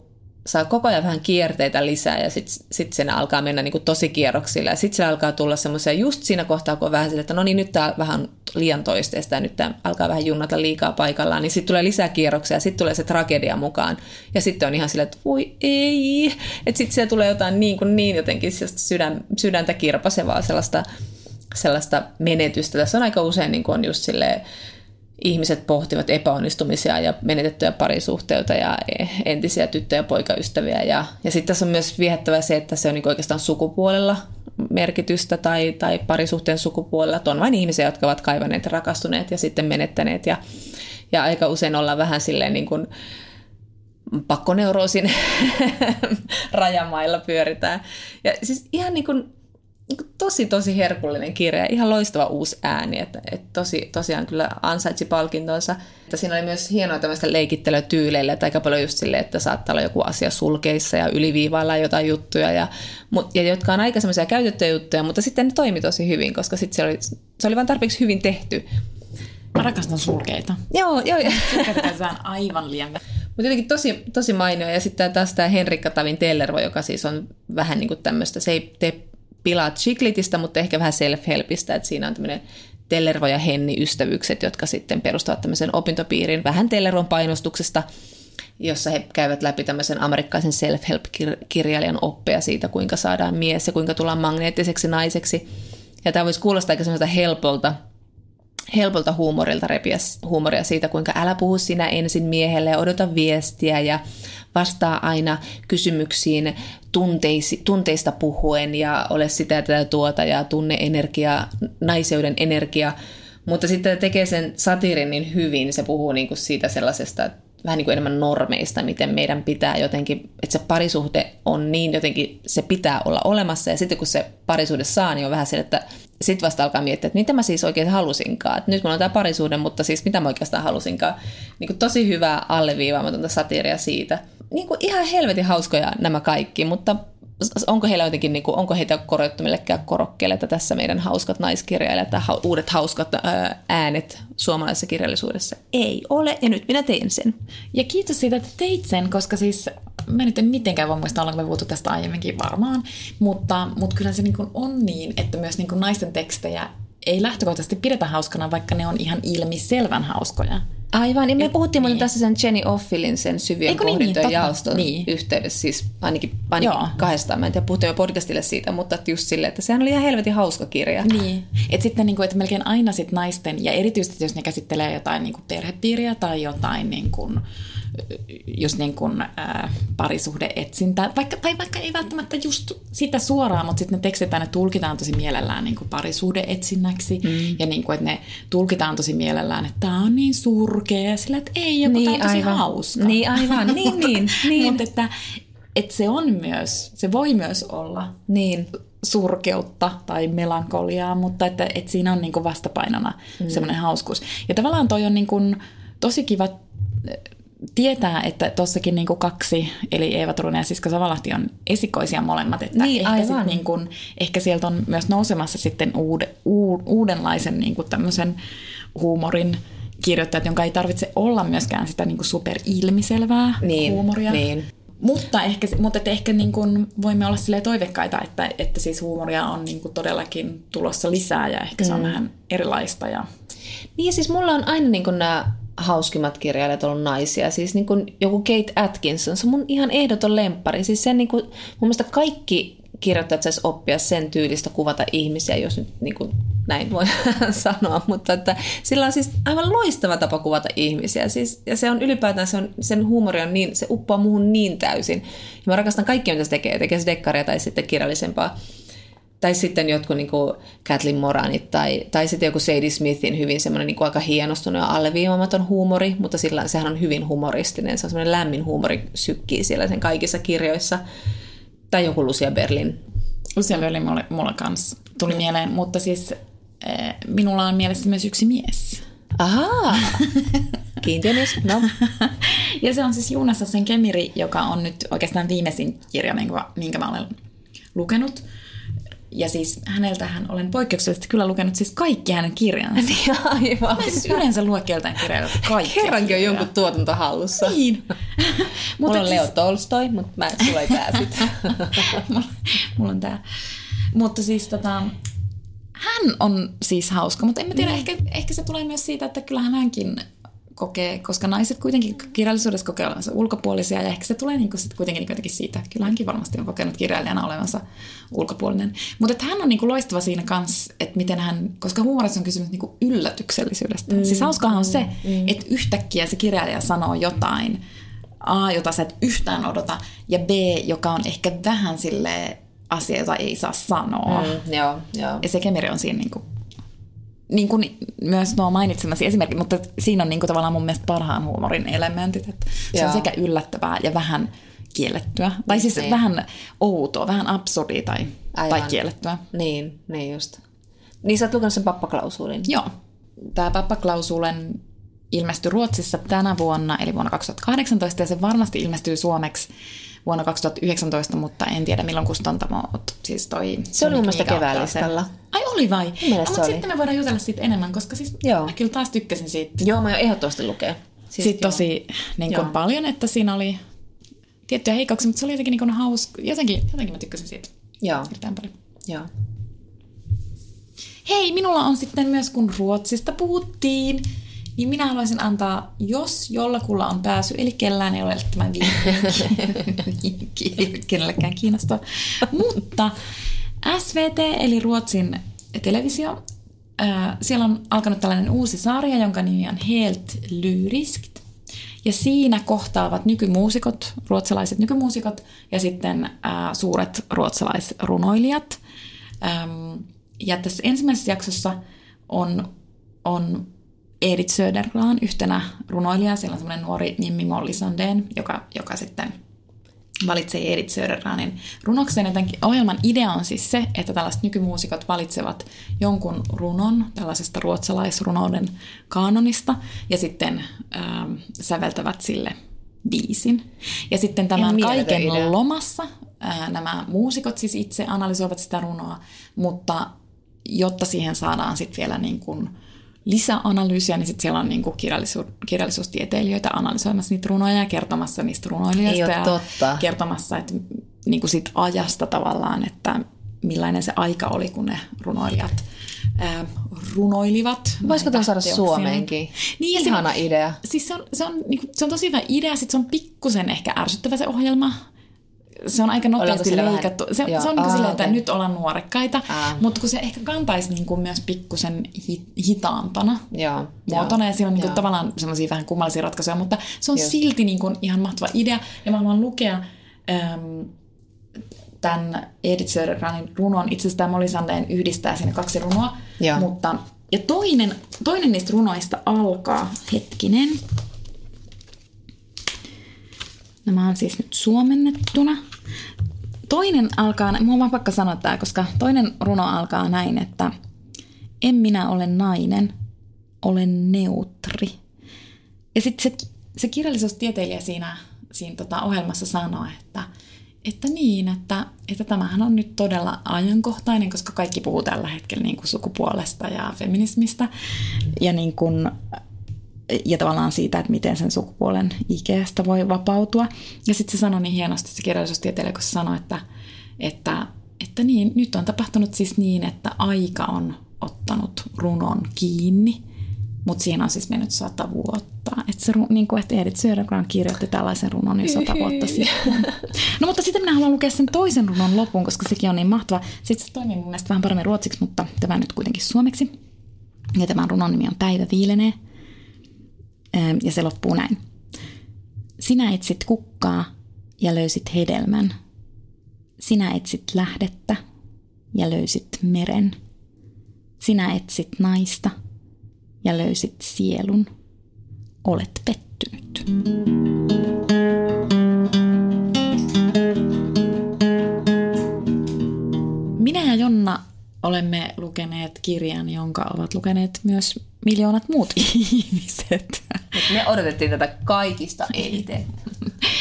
C: saa koko ajan vähän kierteitä lisää ja sitten sit sen alkaa mennä niin kuin tosi kierroksilla. Ja sitten se alkaa tulla semmoisia just siinä kohtaa, kun on vähän sille, että no niin, nyt tämä vähän liian toisteista ja nyt tämä alkaa vähän junnata liikaa paikallaan. Niin sitten tulee lisää kierroksia ja sitten tulee se tragedia mukaan. Ja sitten on ihan silleen, että voi ei. Että sitten siellä tulee jotain niin kuin niin jotenkin sydän, sydäntä kirpasevaa sellaista, sellaista menetystä. Tässä on aika usein niin kuin on just silleen, ihmiset pohtivat epäonnistumisia ja menetettyjä parisuhteita ja entisiä tyttö- ja poikaystäviä. Ja, ja sitten tässä on myös viehättävää se, että se on niin oikeastaan sukupuolella merkitystä tai, tai parisuhteen sukupuolella. On vain ihmisiä, jotka ovat kaivaneet ja rakastuneet ja sitten menettäneet. Ja, ja aika usein ollaan vähän silleen niin kuin pakkoneuroosin rajamailla pyöritään. Ja siis ihan niin kuin tosi, tosi herkullinen kirja, ihan loistava uusi ääni, että, että tosi, tosiaan kyllä ansaitsi palkintonsa. Että siinä oli myös hienoa tämmöistä leikittelyä tyyleillä, että aika paljon just silleen, että saattaa olla joku asia sulkeissa ja yliviivaillaan jotain juttuja, ja, ja jotka on aika semmoisia käytettyjä juttuja, mutta sitten ne toimi tosi hyvin, koska sitten se oli, se oli vaan tarpeeksi hyvin tehty.
D: Mä rakastan sulkeita.
C: Joo, joo.
D: Sulkeita käytetään aivan liian.
C: Mutta jotenkin tosi, tosi mainio, ja sitten taas tämä Henrikka Tavin Tellervo, joka siis on vähän niin kuin tämmöistä, se ei tee pilaat chiklitistä, mutta ehkä vähän self-helpistä, että siinä on tämmöinen Tellervo ja Henni-ystävyykset, jotka sitten perustavat tämmöisen opintopiirin vähän Tellervon painostuksesta, jossa he käyvät läpi tämmöisen amerikkalaisen self-help-kirjailijan oppeja siitä, kuinka saadaan mies ja kuinka tullaan magneettiseksi naiseksi. Ja tämä voisi kuulostaa aika semmoista helpolta, helpolta huumorilta repiä huumoria siitä, kuinka älä puhu sinä ensin miehelle ja odota viestiä ja vastaa aina kysymyksiin tunteisi, tunteista puhuen ja ole sitä tätä tuota ja tunne energiaa, naiseuden energia. Mutta sitten tekee sen satiirin niin hyvin, se puhuu niin kuin siitä sellaisesta vähän niin kuin enemmän normeista, miten meidän pitää jotenkin, että se parisuhde on niin jotenkin, se pitää olla olemassa ja sitten kun se parisuhde saa, niin on vähän se, että sitten vasta alkaa miettiä, että mitä mä siis oikein halusinkaan. Että nyt mulla on tämä parisuhde, mutta siis mitä mä oikeastaan halusinkaan. Niin kuin tosi hyvää alleviivaamatonta satiiria siitä. Niin kuin ihan helvetin hauskoja nämä kaikki, mutta onko heillä jotenkin, niin kuin, onko heitä korjattu millekään korokkeelle, että tässä meidän hauskat naiskirjailijat tai uudet hauskat äänet suomalaisessa kirjallisuudessa? Ei ole, ja nyt minä tein sen.
D: Ja kiitos siitä, että teit sen, koska siis mä nyt en mitenkään voi muistaa, ollaanko me puhuttu tästä aiemminkin varmaan, mutta, mutta kyllä se niin kuin on niin, että myös niin kuin naisten tekstejä ei lähtökohtaisesti pidetä hauskana, vaikka ne on ihan ilmiselvän hauskoja.
C: Aivan, ja me puhuttiin niin. tässä sen Jenny Offilin sen syvien pohdintojen niin, jaoston niin. yhteydessä, siis ainakin, ainakin kahdestaan, mä en tiedä, puhuttiin jo podcastille siitä, mutta just silleen, että sehän oli ihan helvetin hauska kirja.
D: Niin, että sitten niin kuin, että melkein aina sit naisten, ja erityisesti jos ne käsittelee jotain niin kuin perhepiiriä tai jotain niin kuin, just niin kuin äh, parisuhde-etsintää, vaikka, tai vaikka ei välttämättä just sitä suoraan, mutta sitten ne tekstit aina tulkitaan tosi mielellään niin kuin parisuhde-etsinnäksi, mm. ja niin kuin, että ne tulkitaan tosi mielellään, että tämä on niin surkea, sillä että ei, joku niin, tämä on tosi aivan. hauska.
C: Niin, aivan, niin, niin. niin.
D: Mutta että, että se on myös, se voi myös olla niin. surkeutta tai melankoliaa, mutta että, että siinä on niin kuin vastapainona mm. semmoinen hauskuus. Ja tavallaan toi on niin kuin tosi kiva tietää, että tossakin niinku kaksi, eli Eeva Turunen ja Siska Savolahti on esikoisia molemmat, että
C: niin,
D: ehkä, sit niinku, ehkä sieltä on myös nousemassa sitten uude, u, uudenlaisen niinku tämmöisen huumorin kirjoittajat, jonka ei tarvitse olla myöskään sitä niinku superilmiselvää
C: niin,
D: huumoria.
C: Niin.
D: Mutta ehkä, mutta että ehkä niin kuin voimme olla silleen toivekkaita, että, että siis huumoria on niin kuin todellakin tulossa lisää ja ehkä se on mm. vähän erilaista. Ja...
C: Niin ja siis mulla on aina niin kuin nämä hauskimmat kirjailijat ollut naisia. Siis niin kuin joku Kate Atkinson, se on mun ihan ehdoton lemppari. Siis sen niin kuin, mun mielestä kaikki kirjoittajat saisi oppia sen tyylistä kuvata ihmisiä, jos nyt niin kuin näin voi sanoa, mutta että sillä on siis aivan loistava tapa kuvata ihmisiä. Siis, ja se on ylipäätään, se on, sen huumori on niin, se uppoaa muuhun niin täysin. Ja mä rakastan kaikkia, mitä se tekee. Tekee se dekkaria tai sitten kirjallisempaa. Tai sitten jotkut niin kuin Kathleen Moranit tai, tai sitten joku Sadie Smithin hyvin semmoinen niin kuin aika hienostunut ja alleviimaamaton huumori, mutta sillä sehän on hyvin humoristinen. Se on semmoinen lämmin huumori sykkii siellä sen kaikissa kirjoissa. Tai joku Lucia Berlin.
D: Lucia Berlin mulle, mulle kanssa tuli mieleen, mutta siis äh, minulla on mielessä myös yksi mies.
C: Ahaa, kiintiömies, no.
D: Ja se on siis Joona Sassen Kemiri, joka on nyt oikeastaan viimeisin kirja, minkä mä olen lukenut. Ja siis häneltähän olen poikkeuksellisesti kyllä lukenut siis kaikki hänen kirjansa.
C: Niin, aivan.
D: Mä siis yleensä lue keltain kirjailijoilta kaikki.
C: Kerrankin on jonkun tuotanto hallussa.
D: Niin.
C: Mulla on Leo Tolstoi, mutta mä sulla ei tää sit.
D: mulla, mulla on tää. Mutta siis tota, hän on siis hauska, mutta en mä tiedä, mm. ehkä, ehkä se tulee myös siitä, että kyllähän hänkin kokee, koska naiset kuitenkin kirjallisuudessa kokee olevansa ulkopuolisia, ja ehkä se tulee niinku sit kuitenkin jotenkin siitä, että kyllä hänkin varmasti on kokenut kirjailijana olevansa ulkopuolinen. Mutta hän on niinku loistava siinä kanssa, että miten hän, koska huumorissa on kysymys niinku yllätyksellisyydestä. Mm. Siis hauskahan on se, mm. että yhtäkkiä se kirjailija sanoo jotain, A, jota sä et yhtään odota, ja B, joka on ehkä vähän silleen asia, jota ei saa sanoa.
C: Mm, joo, joo.
D: Ja se kemeri on siinä niinku, niin kuin myös nuo mainitsemasi esimerkki, mutta siinä on niin kuin tavallaan mun mielestä parhaan huumorin elementit, että se Joo. on sekä yllättävää ja vähän kiellettyä, tai siis niin. vähän outoa, vähän absurdia tai, tai kiellettyä.
C: Niin, niin just. Niin sä oot lukenut sen Pappaklausulin.
D: Joo. Tämä Pappaklausulen ilmestyi Ruotsissa tänä vuonna, eli vuonna kaksituhattakahdeksantoista, ja se varmasti ilmestyy suomeksi vuonna kaksituhattayhdeksäntoista, mutta en tiedä milloin Kustantamo, siis toi...
C: Se oli mun mielestä keväällistalla.
D: Ai oli vai? No, mutta
C: oli.
D: Sitten me voidaan jutella siitä enemmän, koska siis Joo. mä kyllä taas tykkäsin siitä.
C: Joo, mä jo ehdottomasti lukea.
D: Siis sitten tosi niin kuin paljon, että siinä oli tiettyjä heikkouksia, mutta se oli jotenkin niin kuin hauska. Jotenkin, jotenkin mä tykkäsin siitä.
C: Joo.
D: Erittäin paljon.
C: Joo.
D: Hei, minulla on sitten myös, kun Ruotsista puhuttiin, niin minä haluaisin antaa, jos jollakulla on pääsy, eli kellään ei ole tämän vinkki, kenellekään kiinnostaa. Mutta S V T, eli Ruotsin televisio, äh, siellä on alkanut tällainen uusi sarja, jonka nimi on Helt lyriskt. Ja siinä kohtaavat nykymuusikot, ruotsalaiset nykymuusikot ja sitten äh, suuret ruotsalaisrunoilijat. Ähm, ja tässä ensimmäisessä jaksossa on... on Edith Södergran yhtenä runoilijaa. Siellä on semmoinen nuori Jimmy Molly Sandén, joka, joka sitten valitsee Edith Södergranin runokseen. Ja tämän ohjelman idea on siis se, että tällaiset nykymuusikot valitsevat jonkun runon tällaisesta ruotsalaisrunouden kaanonista ja sitten ähm, säveltävät sille biisin. Ja sitten tämän kaiken idea. lomassa äh, nämä muusikot siis itse analysoivat sitä runoa, mutta jotta siihen saadaan sitten vielä niin kuin lisäanalyysiä, niin sitten siellä on niinku kirjallisuus, kirjallisuustieteilijöitä analysoimassa niitä runoja ja kertomassa niistä runoilijoista ja
C: totta.
D: kertomassa että, niinku siitä ajasta tavallaan, että millainen se aika oli, kun ne runoilijat ää, runoilivat.
C: Voisiko tuon saada Suomeenkin?
D: Niin,
C: ihana
D: se,
C: idea.
D: Siis se on, se, on, niinku, se on tosi hyvä idea, sitten se on pikkusen ehkä ärsyttävä se ohjelma. Se on aika nopeasti leikattu. Se, se on niin silleen, että okay. nyt ollaan nuorekkaita, Aa. mutta kun se ehkä kantaisi niin kuin myös pikkusen hi, hitaampana
C: Joo.
D: muotona, ja siinä on niin kuin tavallaan semmoisia vähän kummallisia ratkaisuja, mutta se on Just. silti niin kuin ihan mahtava idea. Ja mä haluan lukea äm, tämän Edith Södergranin runon. Itse asiassa tämä Molly Sandén yhdistää sinne kaksi runoa.
C: Joo.
D: Mutta, ja toinen, toinen niistä runoista alkaa, hetkinen. Nämä on siis nyt suomennettuna. Toinen alkaa, mua on vaan pakko sanoa tämä, koska toinen runo alkaa näin, että en minä ole nainen, olen neutri. Ja sitten se, se kirjallisuustieteilijä siinä, siinä tota ohjelmassa sanoo, että, että niin, että, että tämähän on nyt todella ajankohtainen, koska kaikki puhuu tällä hetkellä niin kuin sukupuolesta ja feminismistä ja niin kuin... ja tavallaan siitä, että miten sen sukupuolen ikeestä voi vapautua. Ja sitten se sanoi niin hienosti, se kirjallisuustieteilijä, kun se sanoi, että, että, että niin, nyt on tapahtunut siis niin, että aika on ottanut runon kiinni, mutta siihen on siis mennyt sata vuotta. Että se, niin kuin, että Edith Södergran kirjoitti tällaisen runon jo sata vuotta sitten. No mutta sitten minä haluan lukea sen toisen runon lopun, koska sekin on niin mahtava. Sitten se toimii mun mielestä vähän paremmin ruotsiksi, mutta tämä nyt kuitenkin suomeksi. Ja tämän runon nimi on Päivä viilenee. Ja se loppuu näin. Sinä etsit kukkaa ja löysit hedelmän. Sinä etsit lähdettä ja löysit meren. Sinä etsit naista ja löysit sielun. Olet pettynyt. Minä ja Jonna olemme lukeneet kirjan, jonka ovat lukeneet myös miljoonat muut ihmiset.
C: Me odotettiin tätä kaikista eniten.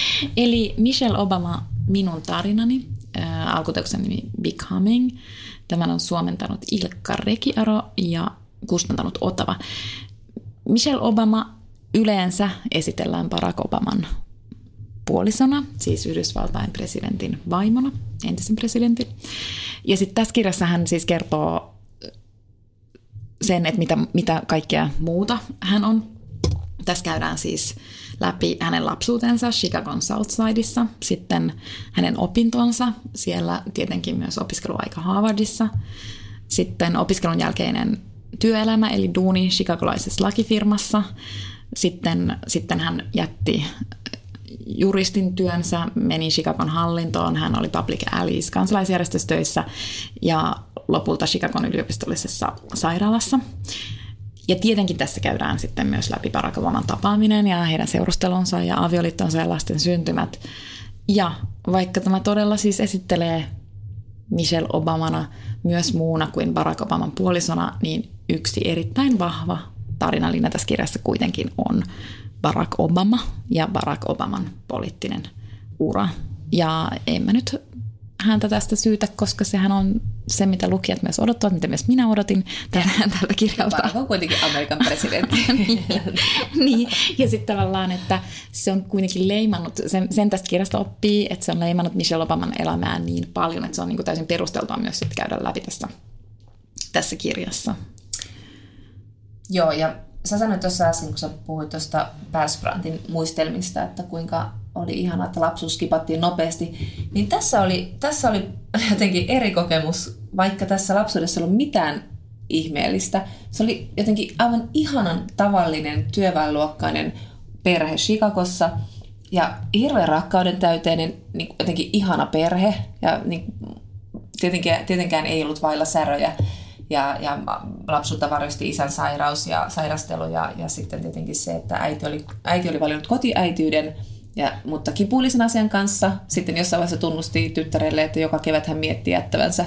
D: Eli Michelle Obama, Minun tarinani, äh, alkuteoksen nimi Becoming. Tämän on suomentanut Ilkka Rekiaro ja kustantanut Otava. Michelle Obama yleensä esitellään Barack Obaman puolisona, siis Yhdysvaltain presidentin vaimona, entisen presidentin. Ja sitten tässä kirjassa hän siis kertoo sen, että mitä, mitä kaikkea muuta hän on. Tässä käydään siis läpi hänen lapsuutensa Chicagon Southsideissa, sitten hänen opintonsa, siellä tietenkin myös opiskeluaika Harvardissa, sitten opiskelun jälkeinen työelämä eli duuni chicagolaisessa lakifirmassa, sitten, sitten hän jätti juristin työnsä, meni Chicagon hallintoon, hän oli Public Allies kansalaisjärjestössä töissä ja lopulta Chicagon yliopistollisessa sairaalassa. Ja tietenkin tässä käydään sitten myös läpi Barack Obaman tapaaminen ja heidän seurustelunsa ja avioliittonsa ja lasten syntymät. Ja vaikka tämä todella siis esittelee Michelle Obamana myös muuna kuin Barack Obaman puolisona, niin yksi erittäin vahva tarinallinen tässä kirjassa kuitenkin on Barack Obama ja Barack Obaman poliittinen ura. Ja en mä nyt häntä tästä syytä, koska sehän on se, mitä lukijat myös odottavat, mitä myös minä odotin tältä kirjalta.
C: Barack on kuitenkin Amerikan presidentti.
D: Niin, ja sitten tavallaan, että se on kuitenkin leimannut, sen, sen tästä kirjasta oppii, että se on leimannut Michelle Obaman elämää niin paljon, että se on niin kuin täysin perusteltua myös sitten käydä läpi tässä, tässä kirjassa.
C: Joo, ja sä sanoit tuossa äsken, kun sä puhuit tuosta Persbrandtin muistelmista, että kuinka oli ihanaa, että lapsuus skipattiin nopeasti, niin tässä oli, tässä oli jotenkin eri kokemus, vaikka tässä lapsuudessa ei ollut mitään ihmeellistä. Se oli jotenkin aivan ihanan tavallinen työväenluokkainen perhe Chicagossa ja hirveän rakkauden täyteinen, niin jotenkin ihana perhe ja niin, tietenkään, tietenkään ei ollut vailla säröjä. Ja, ja lapsuutta varjosti isän sairaus ja sairastelu ja, ja sitten tietenkin se, että äiti oli, äiti oli valinnut kotiäityyden, ja, mutta kipullisen asian kanssa. Sitten jossain vaiheessa tunnusti tyttärelle, että joka kevät hän mietti jättävänsä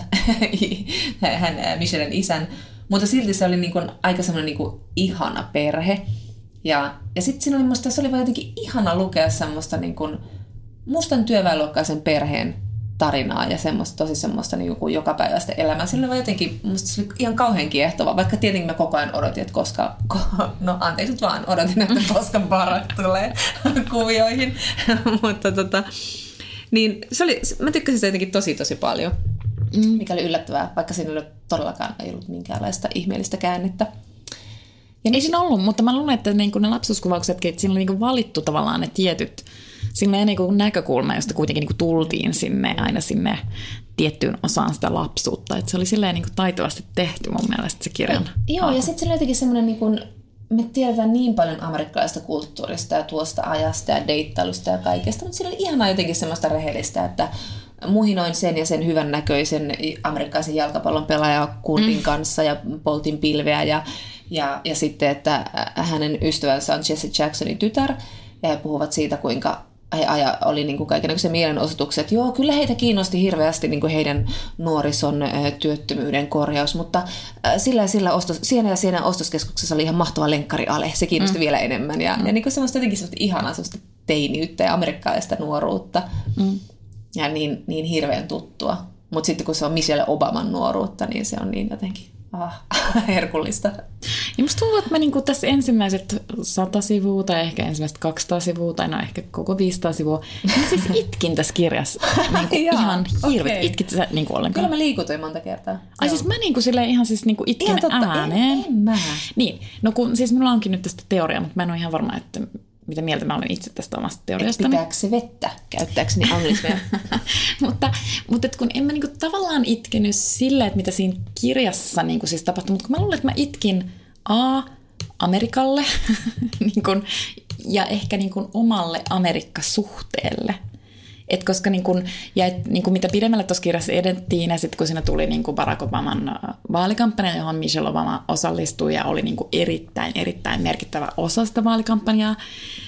C: hän, Michellen isän. Mutta silti se oli niin kuin aika semmoinen niin kuin ihana perhe. Ja, ja sitten siinä oli musta, se oli vaan jotenkin ihana lukea semmoista niin kuin mustan työväenluokkaisen perheen tarinaa ja semmoista, tosi semmoista niin kuin jokapäiväistä elämää. Sillä oli jotenkin, musta se oli ihan kauhean kiehtova, vaikka tietenkin mä koko ajan odotin, että koska, no anteeksi nyt vaan, odotin, että koska Barack tulee kuvioihin. Mutta tota, niin se oli, mä tykkäsin sitä jotenkin tosi tosi paljon, mm. mikä oli yllättävää, vaikka siinä oli todellakaan ei ollut minkäänlaista ihmeellistä käännettä.
D: Ja ei siinä ollut, mutta mä luulen, että niin ne lapsuuskuvauksetkin, että siinä oli niin valittu tavallaan ne tietyt, siinä oli niin näkökulma, josta kuitenkin niin tultiin sinne aina sinne tiettyyn osaan sitä lapsuutta. Että se oli silleen niin taitavasti tehty mun mielestä se kirjan.
C: Joo, ja sitten se oli jotenkin semmoinen, niin kuin, me tiedetään niin paljon amerikkalaisesta kulttuurista ja tuosta ajasta ja deittailusta ja kaikesta, mutta siinä oli ihanaa jotenkin semmoista rehellistä, että muhinoin sen ja sen hyvän näköisen amerikkalaisen jalkapallon pelaajan Kurdin mm. kanssa ja poltin pilveä ja, ja, ja sitten, että hänen ystävänsä on Jesse Jacksonin tytär ja he puhuvat siitä, kuinka he aja, oli niin kuin kaikenlaisia mielenosoitukset. Joo, kyllä heitä kiinnosti hirveästi niin kuin heidän nuorison työttömyyden korjaus, mutta sillä ja sillä ostos, siinä ja siinä ostoskeskuksessa oli ihan mahtava lenkkariale. Se kiinnosti mm. vielä enemmän ja, mm. ja niin kuin semmoista jotenkin semmoista ihanaa semmoista teiniyttä ja amerikkalaista nuoruutta. Mm. Ja niin, niin hirveän tuttua. Mutta sitten kun se on Michelle Obaman nuoruutta, niin se on niin jotenkin ah, herkullista.
D: Ja musta tuntuu, että mä niinku tässä ensimmäiset sata sivua tai ehkä ensimmäiset kaksisataa sivua tai no ehkä koko viisisataa sivua, niin siis itkin tässä kirjassa. Niinku ihan hirveet. Okay. Itkit sä niinku ollenkaan?
C: Kyllä mä liikutuin monta kertaa.
D: Ai Joo. siis mä niinku silleen ihan siis niinku itkin ihan totta, ääneen.
C: En, en mä.
D: Niin, no kun siis minulla onkin nyt tästä teoria, mutta mä en ole ihan varma, että mitä mieltä mä olen itse tästä omasta teoriastani.
C: Pitääkö se vettä, käyttääkseni anglismeja?
D: mutta mutta kun en mä niinku tavallaan itkenyt silleen, että mitä siinä kirjassa niinku siis tapahtui, mutta kun mä luulen, että mä itkin A, Amerikalle niin kun, ja ehkä niin kun omalle Amerikka-suhteelle. Et koska niin kun, ja et, niin kun mitä pidemmälle tuossa kirjassa edettiin, ja sitten kun siinä tuli niin kun Barack Obaman vaalikampanja, johon Michelle Obama osallistui ja oli niin kun erittäin, erittäin merkittävä osa sitä vaalikampanjaa,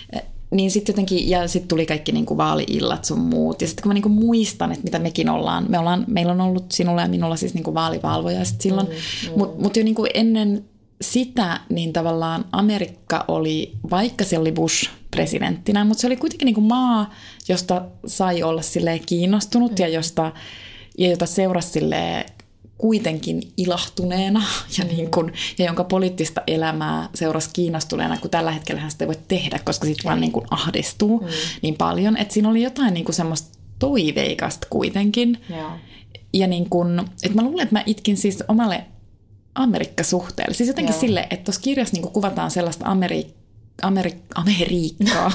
D: niin sitten jotenkin, ja sitten tuli kaikki niin kuin vaali-illat sun muut. Ja sitten kun mä niin kuin muistan, että mitä mekin ollaan, me ollaan, meillä on ollut sinulla ja minulla siis niin kuin vaalivalvoja sit silloin, mm, mm. mutta mut jo niin kuin ennen sitä, niin tavallaan Amerikka oli, vaikka se oli Bush presidenttinä, mutta se oli kuitenkin niin kuin maa, josta sai olla silleen kiinnostunut mm. ja, josta, ja jota seurasi silleen kuitenkin ilahtuneena ja, mm. niin kun, ja jonka poliittista elämää seurasi kiinnostuneena, kun tällä hetkellä hän sitä ei voi tehdä, koska sitten vaan niin kun ahdistuu mm. niin paljon. Että siinä oli jotain niin kun semmoista toiveikasta kuitenkin.
C: Yeah.
D: Ja niin kun, että mä luulen, että mä itkin siis omalle Amerikka-suhteelle. Siis jotenkin yeah. sille, että tuossa kirjassa niin kun kuvataan sellaista Amerikkaa, Ameri- Amerikkaa.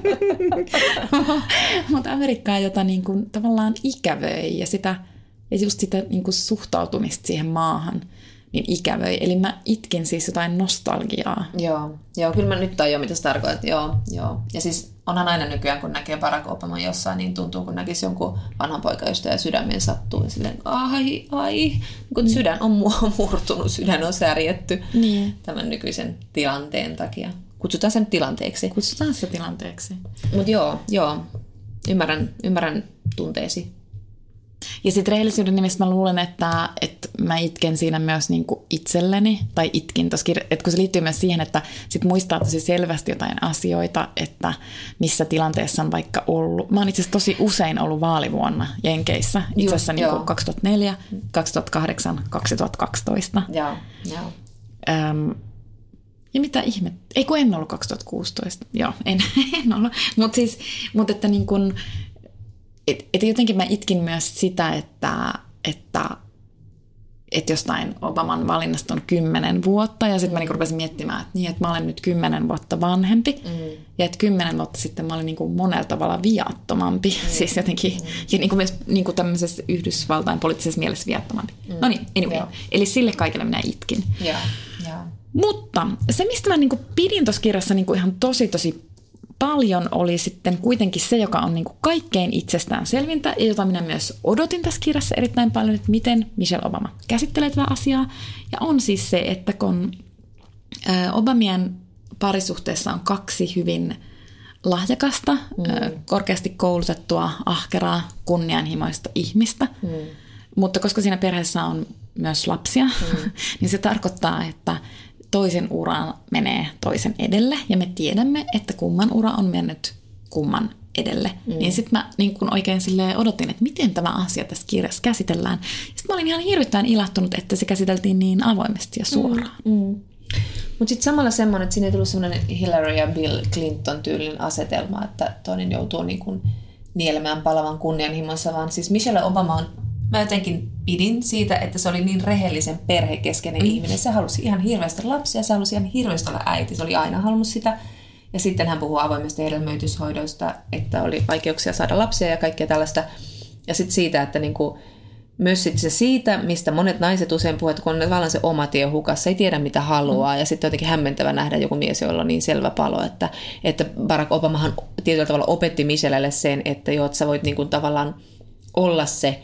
D: Mutta Amerikkaa, jota niin kuin tavallaan ikävöi ja, sitä, ja just sitä niin kuin suhtautumista siihen maahan niin ikävöi. Eli mä itkin siis jotain nostalgiaa.
C: Joo, joo kyllä mä nyt tajuan, mitä sä tarkoitat. Joo, joo. Ja siis onhan aina nykyään, kun näkee Barack Obaman jossain, niin tuntuu, kun näkisi jonkun vanhan poikaystävän ja sydämen sattuu. Ja silleen, ai, ai. Kun mm. sydän on murtunut, sydän on särjetty niin. Tämän nykyisen tilanteen takia. Kutsutaan sen tilanteeksi.
D: Kutsutaan se tilanteeksi.
C: Mutta joo, joo. Ymmärrän, ymmärrän tunteesi.
D: Ja sitten rehellisyyden nimessä mä luulen, että, että mä itken siinä myös niinku itselleni, tai itkin tuossa kirja, että kun se liittyy myös siihen, että sit muistaa tosi selvästi jotain asioita, että missä tilanteessa on vaikka ollut. Mä oon itse asiassa tosi usein ollut vaalivuonna Jenkeissä, itse asiassa niinku kaksituhattaneljä, kaksituhattakahdeksan, kaksituhattakaksitoista.
C: Joo, joo.
D: Öm, Ja mitä ihmettä? Ei kun en ollut kaksituhattakuusitoista. Joo, en, en ollut. Mutta siis, mut että niin kun, et, et jotenkin mä itkin myös sitä, että, että et jostain Obaman valinnasta on kymmenen vuotta. Ja sitten mm. mä niin rupesin miettimään, että, niin, että mä olen nyt kymmenen vuotta vanhempi. Mm. Ja että kymmenen vuotta sitten mä olin niin kuin monella tavalla viattomampi. Mm. Siis jotenkin, mm. ja niin kuin myös niin kuin tämmöisessä Yhdysvaltain poliittisessa mielessä viattomampi. Mm. No niin, anyway. Yeah. Eli sille kaikille minä itkin.
C: Yeah. Yeah.
D: Mutta se, mistä mä niinku pidin tuossa kirjassa niinku ihan tosi tosi paljon, oli sitten kuitenkin se, joka on niinku kaikkein itsestäänselvintä ja jota minä myös odotin tässä kirjassa erittäin paljon, että miten Michelle Obama käsittelee tätä asiaa. Ja on siis se, että kun Obamien parisuhteessa on kaksi hyvin lahjakasta, mm. korkeasti koulutettua, ahkeraa, kunnianhimoista ihmistä, mm. mutta koska siinä perheessä on myös lapsia, mm. niin se tarkoittaa, että toisen ura menee toisen edelle, ja me tiedämme, että kumman ura on mennyt kumman edelle. Mm. Niin sitten mä niin kun oikein silleen odotin, että miten tämä asia tässä kirjassa käsitellään. Sitten mä olin ihan hirvittävän ilahtunut, että se käsiteltiin niin avoimesti ja suoraan. Mm. Mm.
C: Mutta sitten samalla semmoinen, että siinä ei tullut semmoinen Hillary ja Bill Clinton tyylinen asetelma, että toinen joutuu niin kun nielemään palavan kunnianhimonsa, vaan siis Michelle Obama on, mä jotenkin pidin siitä, että se oli niin rehellisen perhekeskeinen mm. ihminen. Se halusi ihan hirveästi lapsia, se halusi ihan hirveästi olla äiti. Se oli aina halunnut sitä. Ja sitten hän puhuu avoimesta hedelmöityshoidoista, että oli vaikeuksia saada lapsia ja kaikkea tällaista. Ja sitten siitä, että niinku, myös sit se siitä, mistä monet naiset usein puhuvat, kun on tavallaan se oma tie hukassa, ei tiedä mitä haluaa. Mm. Ja sitten jotenkin hämmentävä nähdä joku mies, jolla on niin selvä palo, että, että Barack Obamahan tietyllä tavalla opetti Michellelle sen, että jo, että sä voit niinku tavallaan olla se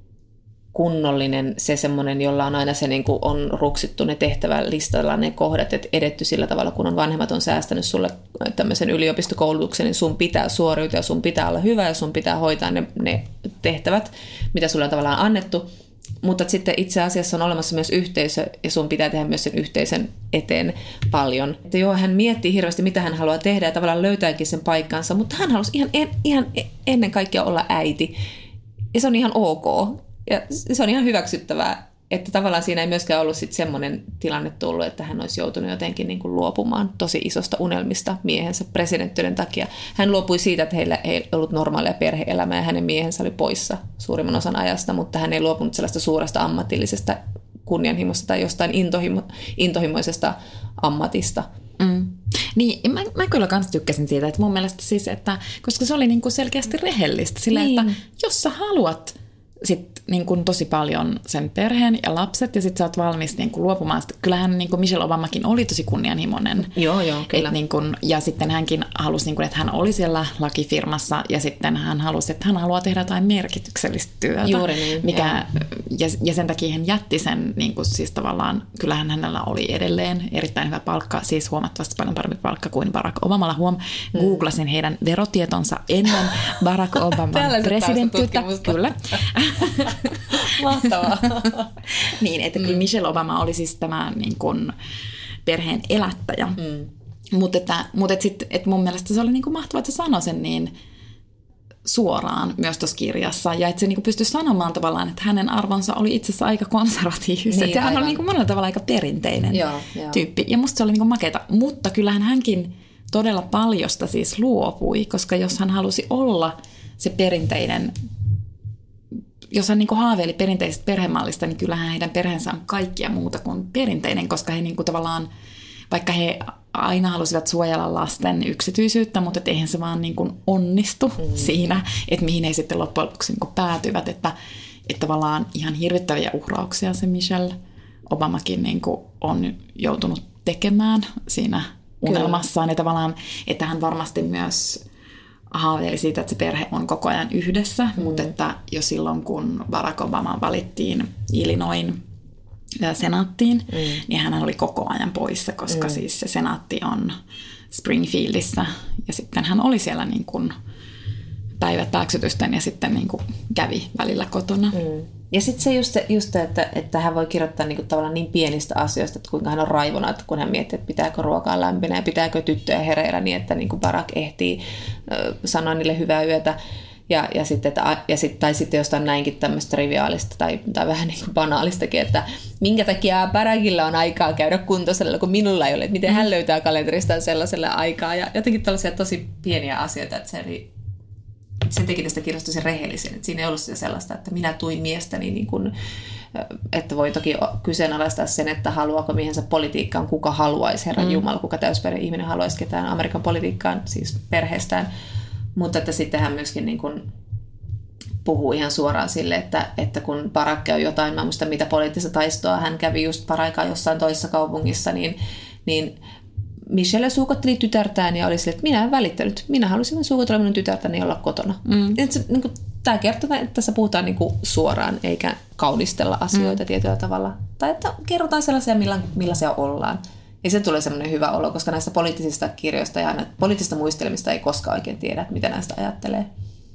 C: kunnollinen, se semmoinen, jolla on aina se niin kuin on ruksittu ne tehtävälistalla ne kohdat, että edetty sillä tavalla, kun on vanhemmat on säästänyt sulle tämmöisen yliopistokoulutuksen, niin sun pitää suoriutua ja sun pitää olla hyvä ja sun pitää hoitaa ne, ne tehtävät, mitä sulle on tavallaan annettu. Mutta sitten itse asiassa on olemassa myös yhteisö ja sun pitää tehdä myös sen yhteisön eteen paljon. Että joo, hän miettii hirveästi, mitä hän haluaa tehdä ja tavallaan löytääkin sen paikkansa, mutta hän halusi ihan, en, ihan ennen kaikkea olla äiti. Ja se on ihan ok. Ja se on ihan hyväksyttävää, että tavallaan siinä ei myöskään ollut sit semmoinen tilanne tullut, että hän olisi joutunut jotenkin niin kuin luopumaan tosi isosta unelmista miehensä presidenttiyden takia. Hän luopui siitä, että heillä ei ollut normaalia perhe-elämää ja hänen miehensä oli poissa suurimman osan ajasta, mutta hän ei luopunut sellaista suuresta ammatillisesta kunnianhimosta tai jostain intohimo, intohimoisesta ammatista.
D: Mm. Niin, mä, mä kyllä kans tykkäsin siitä, että mun mielestä siis, että koska se oli niin kuin selkeästi rehellistä sillä, niin. Että jos sä haluat sitten niin kuin tosi paljon sen perheen ja lapset, ja sitten sä oot valmis niin kuin luopumaan. Sitten, kyllähän niin kuin Michelle Obamakin oli tosi kunnianhimoinen.
C: Joo, joo, kyllä.
D: Et, niin kuin, ja sitten hänkin halusi, niin kuin, että hän oli siellä lakifirmassa, ja sitten hän halusi, että hän haluaa tehdä jotain merkityksellistä työtä.
C: Juuri niin.
D: Mikä, ja, ja sen takia hän jätti sen, niin kuin, siis tavallaan, kyllähän hänellä oli edelleen erittäin hyvä palkka, siis huomattavasti paljon parempi palkka kuin Barack Obamalla. Huom, hmm. googlasin heidän verotietonsa ennen Barack Obaman presidenttiyttä. Kyllä.
C: Mahtavaa.
D: Niin, että kyllä Michelle Obama oli siis tämä niin kuin perheen elättäjä. Mm. Mutta että, mutta että sit, että mun mielestä se oli niin kuin mahtavaa, että se sanoi sen niin suoraan myös tuossa kirjassa, ja että se niin kuin pystyi sanomaan tavallaan, että hänen arvonsa oli itse asiassa aika konservatiiviset, niin, ja hän oli niin kuin monella tavalla aika perinteinen joo, joo. tyyppi, ja musta se oli niin kuin makeata, mutta kyllähän hänkin todella paljosta siis luopui, koska jos hän halusi olla se perinteinen, jos hän niin kuin haaveili perinteisestä perhemallista, niin kyllähän heidän perheensä on kaikkia muuta kuin perinteinen, koska he niin kuin tavallaan, vaikka he aina halusivat suojella lasten yksityisyyttä, mutta et eihän se vaan niin kuin onnistu mm. siinä, että mihin he sitten loppujen lopuksi niin kuin päätyvät, että, että tavallaan ihan hirvittäviä uhrauksia se Michelle Obamakin niin kuin on joutunut tekemään siinä unelmassaan. Ja tavallaan, että hän varmasti myös haaveili siitä, että se perhe on koko ajan yhdessä, mm. mutta että jo silloin, kun Barack Obama valittiin Illinoisin senaattiin, mm. niin hän oli koko ajan poissa, koska mm. siis se senaatti on Springfieldissä, ja sitten hän oli siellä niin kuin päivät pääksytysten ja sitten niin kuin kävi välillä kotona.
C: Mm. Ja sitten se just, just että, että hän voi kirjoittaa niin kuin tavallaan niin pienistä asioista, että kuinka hän on raivona, että kun hän miettii, että pitääkö ruokaa lämpinä ja pitääkö tyttöjä hereillä niin, että niin kuin Barack ehtii äh, sanoa niille hyvää yötä. Ja, ja sitten, että, ja sit, tai sitten jostain näinkin tämmöistä triviaalista tai, tai vähän niin kuin banaalistakin, että minkä takia Barackilla on aikaa käydä kuntosalilla, kun minulla ei ole. Että miten hän löytää kalenteristaan sellaiselle aikaa. Ja jotenkin tällaisia tosi pieniä asioita, että se, oli, se teki tästä kirjasta tosi rehellisen. Että siinä ei ollut sitä sellaista, että minä tuin miestäni, niin kuin, että voi toki kyseenalaistaa sen, että haluaako miehensä politiikkaan, kuka haluaisi, Herran mm. Jumala, kuka täysperhe ihminen haluaisi ketään Amerikan politiikkaan, siis perheestään. Mutta että sitten hän myöskin niin kuin puhuu ihan suoraan sille, että, että kun Barack on jotain, mä muistan mitä poliittista taistoa, hän kävi just paraikaa jossain toisessa kaupungissa, niin, niin Michelle suukotteli tytärtään ja oli sille, että minä en välittänyt. Minä halusin vain suukotella minun tytärtäni olla kotona. Mm. Niin kuin, tämä kertoo, että tässä puhutaan niin kuin suoraan, eikä kaunistella asioita mm. tietyllä tavalla. Tai että kerrotaan sellaisia, milla, millaisia ollaan. Ja se tulee semmoinen hyvä olo, koska näistä poliittisista kirjoista ja poliittisista muistelemista ei koskaan oikein tiedä, että mitä näistä ajattelee.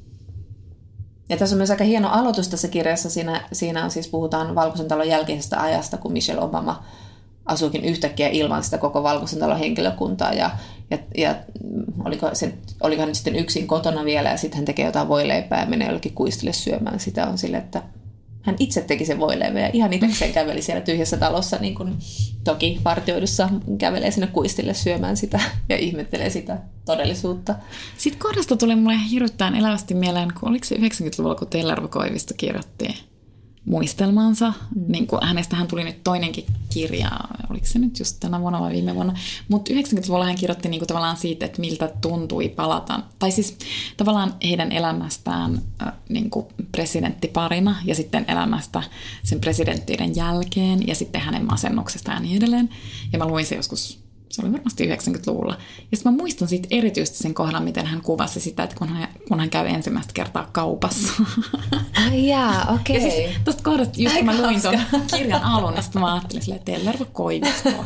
C: Ja tässä on myös aika hieno aloitus tässä kirjassa. Siinä, siinä on siis puhutaan Valkoisen talon jälkeisestä ajasta, kun Michelle Obama asuikin yhtäkkiä ilman sitä koko Valkoisen talon henkilökuntaa. Ja, ja, ja oliko, se, oliko hän nyt sitten yksin kotona vielä ja sitten hän tekee jotain voileipää ja menee jollekin kuistille syömään. Sitä on sille, että hän itse teki sen voileivän ja ihan itsekseen käveli siellä tyhjässä talossa, niin kuin toki partioidussa kävelee sinne kuistille syömään sitä ja ihmettelee sitä todellisuutta.
D: Sitten kohdasta tuli mulle hirveän elävästi mieleen, kun oliko se yhdeksänkymmentäluvulla, kun Tellervo Koivisto kirjoitti muistelmaansa. Mm. Niin kuin hänestähän tuli nyt toinenkin kirja, oliko se nyt just tänä vuonna vai viime vuonna. Mutta yhdeksänkymmentäluvulla hän kirjoitti niin kuin tavallaan siitä, että miltä tuntui palata. Tai siis tavallaan heidän elämästään äh, niin kuin presidenttiparina ja sitten elämästä sen presidenttiyden jälkeen ja sitten hänen masennuksestaan ja niin edelleen. Ja mä luin se joskus, se oli varmasti yhdeksänkymmentäluvulla. Ja sitten mä muistan siitä erityisesti sen kohdan, miten hän kuvasi sitä, että kun hän, kun hän käy ensimmäistä kertaa kaupassa.
C: Ai jaa, okei. Okay.
D: Ja siis tuosta kohdasta, just kun mä luin tuon kirjan alun, niin sitten mä ajattelin silleen, Tellervo Koivistoa.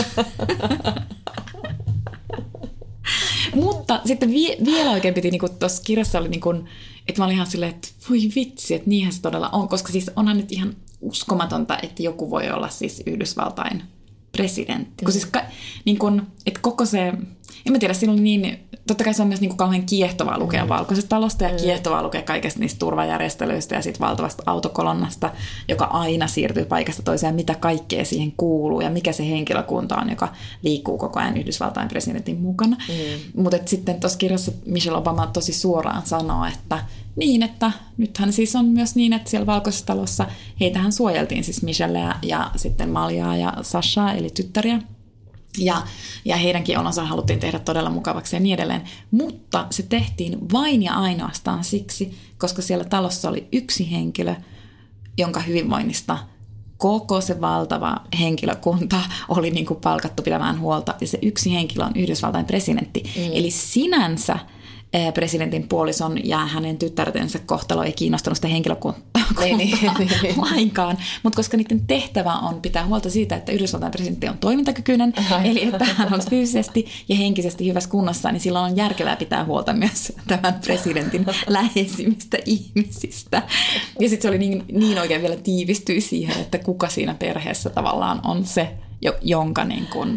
D: Mutta sitten vie, vielä oikein piti, niin tuossa kirjassa oli niin kuin, että mä olin ihan silleen, että voi vitsi, että niinhän se todella on. Koska siis onhan nyt ihan uskomatonta, että joku voi olla siis Yhdysvaltain presidentti. Mm. Kun siis ka, niin kun, että koko se, en mä tiedä, siinä oli niin, totta kai se on myös niin kuin kauhean kiehtovaa lukea mm. Valkoisesta talosta ja mm. kiehtovaa lukea kaikesta niistä turvajärjestelyistä ja siitä valtavasta autokolonnasta, joka aina siirtyy paikasta toiseen, mitä kaikkea siihen kuuluu ja mikä se henkilökunta on, joka liikkuu koko ajan Yhdysvaltain presidentin mukana. Mm. Mutta sitten tuossa kirjassa Michelle Obama tosi suoraan sanoo, että niin, että nythän siis on myös niin, että siellä Valkoisessa talossa heitähän suojeltiin siis Michellea ja sitten Maljaa ja Sashaa, eli tyttäriä. Ja, ja heidänkin olonsa haluttiin tehdä todella mukavaksi ja niin edelleen. Mutta se tehtiin vain ja ainoastaan siksi, koska siellä talossa oli yksi henkilö, jonka hyvinvoinnista koko se valtava henkilökunta oli niin kuin palkattu pitämään huolta. Ja se yksi henkilö on Yhdysvaltain presidentti. Mm. Eli sinänsä presidentin puolison ja hänen tyttärtensä kohtalo ei kiinnostanut sitä henkilökuntaa lainkaan. Mutta koska niiden tehtävä on pitää huolta siitä, että Yhdysvaltain presidentti on toimintakykyinen, Ai. eli että hän on fyysisesti ja henkisesti hyvässä kunnossa, niin silloin on järkevää pitää huolta myös tämän presidentin läheisimmistä ihmisistä. Ja sitten se oli niin, niin oikein vielä tiivistyi siihen, että kuka siinä perheessä tavallaan on se, jonka, niin kun,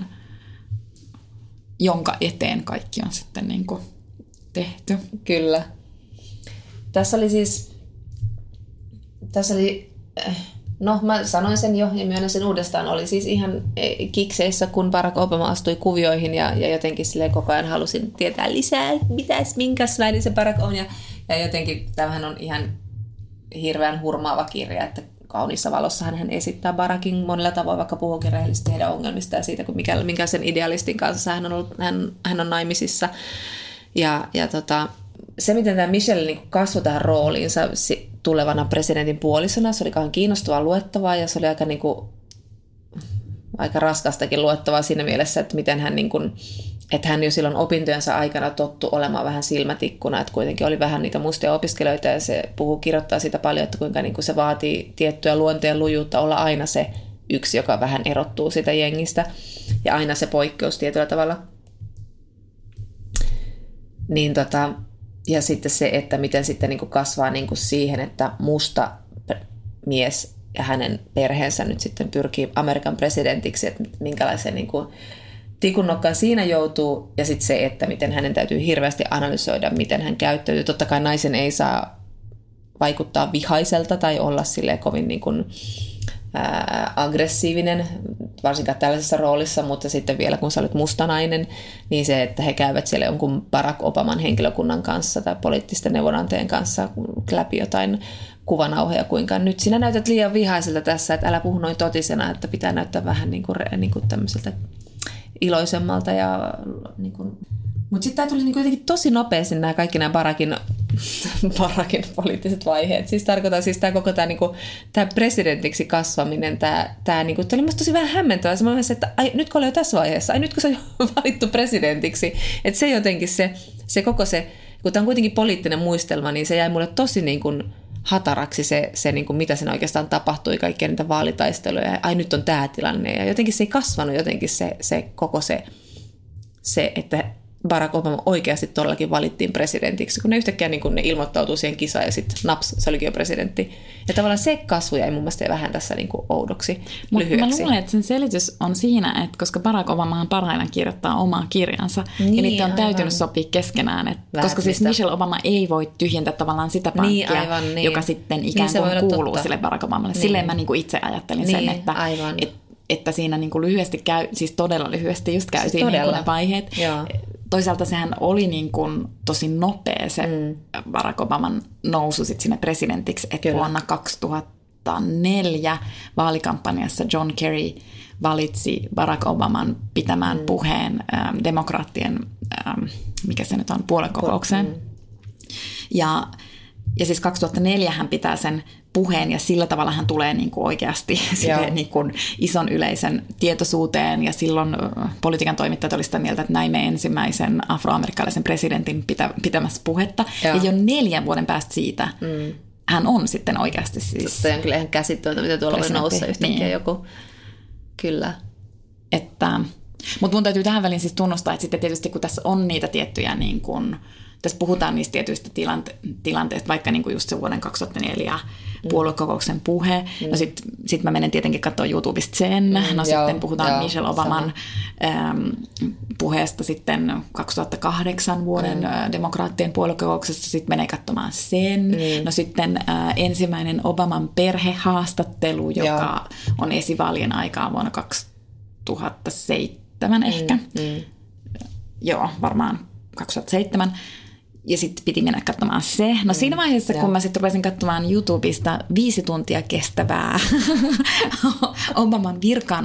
D: jonka eteen kaikki on sitten niin kun tehty.
C: Kyllä. tässä oli siis, tässä oli, no mä sanoin sen jo ja myönnän sen uudestaan, oli siis ihan kikseissä, kun Barack Obama astui kuvioihin ja, ja jotenkin silleen koko ajan halusin tietää lisää, mitäs, minkälainen se Barack on. Ja, ja jotenkin tämähän on ihan hirveän hurmaava kirja, että kauniissa valossahan hän esittää Barackin monella tavoin, vaikka puhuukin rehellisesti heidän ongelmista ja siitä, kun mikä, minkä sen idealistin kanssa hän on, ollut, hän, hän on naimisissa. Ja, ja tota, se, miten tämä Michelle niin kasvoi tähän rooliinsa tulevana presidentin puolisona, se oli kauhean kiinnostavaa luettavaa ja se oli aika, niin kuin, aika raskastakin luettavaa siinä mielessä, että miten hän, niin kuin, että hän jo silloin opintojensa aikana tottu olemaan vähän silmätikkuna, että kuitenkin oli vähän niitä mustia opiskelijoita ja se puhuu, kirjoittaa siitä paljon, että kuinka niin kuin se vaatii tiettyä luonteen lujuutta olla aina se yksi, joka vähän erottuu siitä jengistä ja aina se poikkeus tietyllä tavalla. Niin tota, ja sitten se, että miten sitten niin kuin kasvaa niin kuin siihen, että musta mies ja hänen perheensä nyt sitten pyrkii Amerikan presidentiksi, että minkälaisen niin kuin tikunnokkaan siinä joutuu, ja sitten se, että miten hänen täytyy hirveästi analysoida, miten hän käyttäytyy. Totta kai naisen ei saa vaikuttaa vihaiselta tai olla silleen kovin niin kuin, ää, aggressiivinen, varsinkaan tällaisessa roolissa, mutta sitten vielä kun sä olet mustanainen, niin se, että he käyvät siellä jonkun Barack Obaman henkilökunnan kanssa tai poliittisten neuvonantajien kanssa läpi jotain kuvanauheja, kuinka nyt sinä näytät liian vihaiselta tässä, että älä puhu noin totisena, että pitää näyttää vähän niin kuin, niin kuin tämmöiseltä iloisemmalta. Ja, niin kuin. Mutta sitten tämä tuli niin jotenkin tosi nopeasti nämä kaikki nämä Barackin, Barackin poliittiset vaiheet. Siis tarkoitan siis tämä koko tämä, niin kuin, tämä presidentiksi kasvaminen, tämä, tämä, niin kuin, tämä oli minusta tosi vähän hämmentävää. Mä olisin, että ai, nyt kun olen jo tässä vaiheessa, ai nyt kun se on jo valittu presidentiksi, että se jotenkin se, se koko se, kun tämä on kuitenkin poliittinen muistelma, niin se jäi mulle tosi niin kuin hataraksi se, se niin kuin mitä siinä oikeastaan tapahtui, kaikkia niitä vaalitaisteluja. Ai nyt on tämä tilanne. Ja jotenkin se ei kasvanut jotenkin se, se koko se, se, että Barack Obama oikeasti todellakin valittiin presidentiksi, kun ne yhtäkkiä niin kun ne ilmoittautuu siihen kisaan ja sitten naps, se olikin jo presidentti. Ja tavallaan se kasvu jäi mun mielestä vähän tässä niin kuin oudoksi, Mut lyhyeksi.
D: Mä luulen, että sen selitys on siinä, että koska Barack Obamahan parhaillaan kirjoittaa omaa kirjansa, niin, ja niitä on aivan täytynyt sopia keskenään. Että, koska siis Michelle Obama ei voi tyhjentää tavallaan sitä pankkia, niin, aivan, niin. joka sitten ikään kuin niin kuuluu totta. Sille Barack Obamalle. Niin. Silleen mä niin kuin itse ajattelin niin, sen, että... Et, että siinä niin kuin lyhyesti käy, siis todella lyhyesti just käy siis siinä niin ne vaiheet. Joo. Toisaalta sehän oli niin kuin tosi nopea se mm. Barack Obaman nousu sit sinne presidentiksi, että Kyllä. vuonna kaksituhattaneljä vaalikampanjassa John Kerry valitsi Barack Obaman pitämään mm. puheen ähm, demokraattien, ähm, mikä se nyt on, puoluekokoukseen. Mm. Ja, ja siis kaksituhattaneljä hän pitää sen puheen ja sillä tavalla hän tulee niin kuin oikeasti niin kuin ison yleisön tietoisuuteen ja silloin politiikan toimittajat olivat sitä mieltä, että näimme ensimmäisen afroamerikkalaisen presidentin pitä, pitämässä puhetta. Joo. Ja jo neljän vuoden päästä siitä mm. hän on sitten oikeasti siis...
C: Se on kyllä ihan käsittämätöntä, mitä tuolla voi noussa yhtäkkiä niin. joku. Kyllä.
D: Että, mutta mun täytyy tähän väliin siis tunnustaa, että sitten tietysti kun tässä on niitä tiettyjä niin kuin... Tässä puhutaan niistä tietyistä tilante- tilanteista, vaikka niinku just se vuoden kaksituhattaneljä mm. puoluekokouksen puhe. Mm. No sitten sit mä menen tietenkin katsoa YouTubesta sen. Mm, no joo, sitten puhutaan joo, Michelle Obaman äm, puheesta sitten kaksituhattakahdeksan vuoden mm. demokraattien puoluekokouksesta. Sitten menee katsomaan sen. Mm. No sitten äh, ensimmäinen Obaman perhehaastattelu, joka joo. on esivaalien aikaa vuonna kaksituhattaseitsemän mm. ehkä. Mm. Joo, varmaan kaksituhattaseitsemän. Ja sitten piti mennä katsomaan se. No siinä vaiheessa, mm, kun mä sitten rupesin katsomaan YouTubesta viisi tuntia kestävää Obaman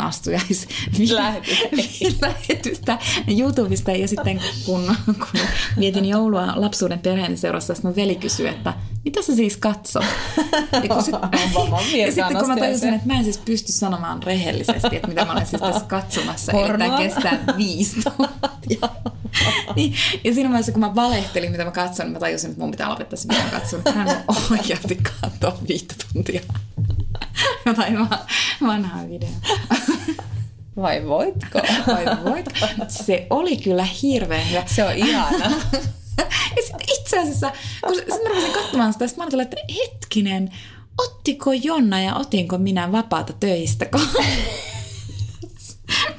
D: virkaanastujaislähetystä YouTubesta. Ja sitten kun, kun vietin joulua lapsuuden perheen seurassa, mun veli kysyi, että mitä sä siis katsot? Ja, sit, ja sitten kun mä tajusin, että mä en siis pysty sanomaan rehellisesti, että mitä mä olen siis tässä katsomassa. Eli tämä kestää viisi tuntia. Niin, ja siinä vaiheessa, kun mä valehtelin, mitä mä katson, niin mä tajusin, että mun pitää lopettaa se video katsoa. Hän on oikeasti katsoa viittä tuntia. Jotain vanhaa videoa.
C: Vai voitko?
D: Vai voitko? Se oli kyllä hirveän hyvä.
C: Se on ihana.
D: Ja sitten itse asiassa, kun mä rupesin katsomaan sitä, mä olin, että hetkinen, ottiko Jonna ja otinko minä vapaata töistä?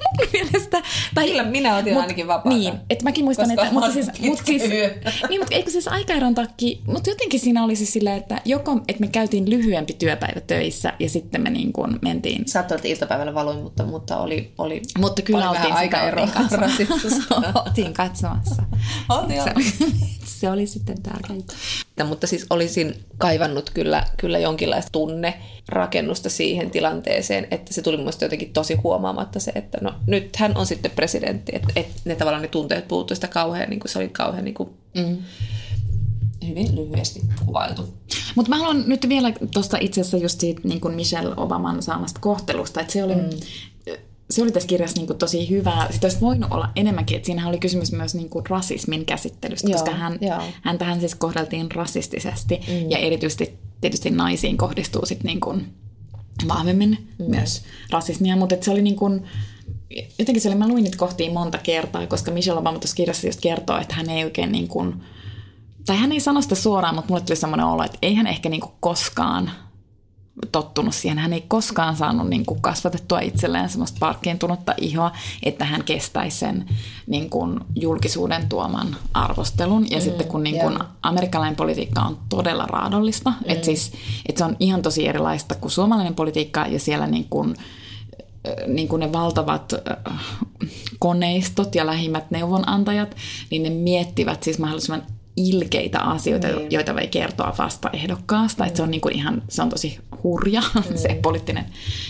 D: mielestä. Tai,
C: Kyllä minä otin
D: mut,
C: ainakin vapaata.
D: Niin, että mäkin muistan,
C: koska
D: että... Mutta siis, mut siis, niin, mutta eikö siis aikaeron takia... Mutta jotenkin siinä oli siis silleen, että joko että me käytiin lyhyempi työpäivä töissä ja sitten me niin kuin mentiin...
C: Saattoi, että iltapäivällä valuin, mutta, mutta oli, oli,
D: mutta kyllä
C: oli
D: oltiin
C: aikaeroa
D: katsomassa. Oltiin katsomassa.
C: Oltiin,
D: se, se oli sitten tärkeää.
C: Mutta siis olisin kaivannut kyllä, kyllä jonkinlaista tunnerakennusta siihen tilanteeseen, että se tuli minusta jotenkin tosi huomaamatta se, että no nyt hän on sitten presidentti, että, että ne tavallaan ne tunteet puuttui sitä kauhean, niin kuin se oli kauhean niin kuin, mm. hyvin lyhyesti kuvailtu.
D: Mutta mä haluan nyt vielä tuosta itse asiassa just siitä niin kuin Michelle Obaman saamasta kohtelusta, että se oli... Mm. Se oli tässä kirjassa niin kuin tosi hyvää. Sitä olisi voinut olla enemmänkin, että siinähän oli kysymys myös niin kuin rasismin käsittelystä, joo, koska hän, häntähän siis kohdeltiin rasistisesti mm. ja erityisesti tietysti naisiin kohdistuu sitten niin kuin vahvemmin mm. myös rasismia, mutta se oli niin kuin, jotenkin se oli, mä luin niitä kohtia monta kertaa, koska Michelle Obama tuossa kirjassa just kertoo, että hän ei oikein niin kuin, tai hän ei sano sitä suoraan, mutta mulle tuli semmoinen olo, että ei hän ehkä niin kuin koskaan tottunut siihen. Hän ei koskaan saanut niin kuin kasvatettua itselleen semmoista parkkiintunutta ihoa, että hän kestäisi sen niin kuin julkisuuden tuoman arvostelun. Ja mm, sitten kun niin kuin amerikkalainen politiikka on todella raadollista, mm. että siis, että se on ihan tosi erilaista kuin suomalainen politiikka ja siellä niin kuin, niin kuin ne valtavat koneistot ja lähimmät neuvonantajat, niin ne miettivät siis mahdollisimman ilkeitä asioita, niin. joita voi kertoa vasta ehdokkaasta. Mm. Että se on niin kuin ihan, se on tosi hurja mm. se poliittinen,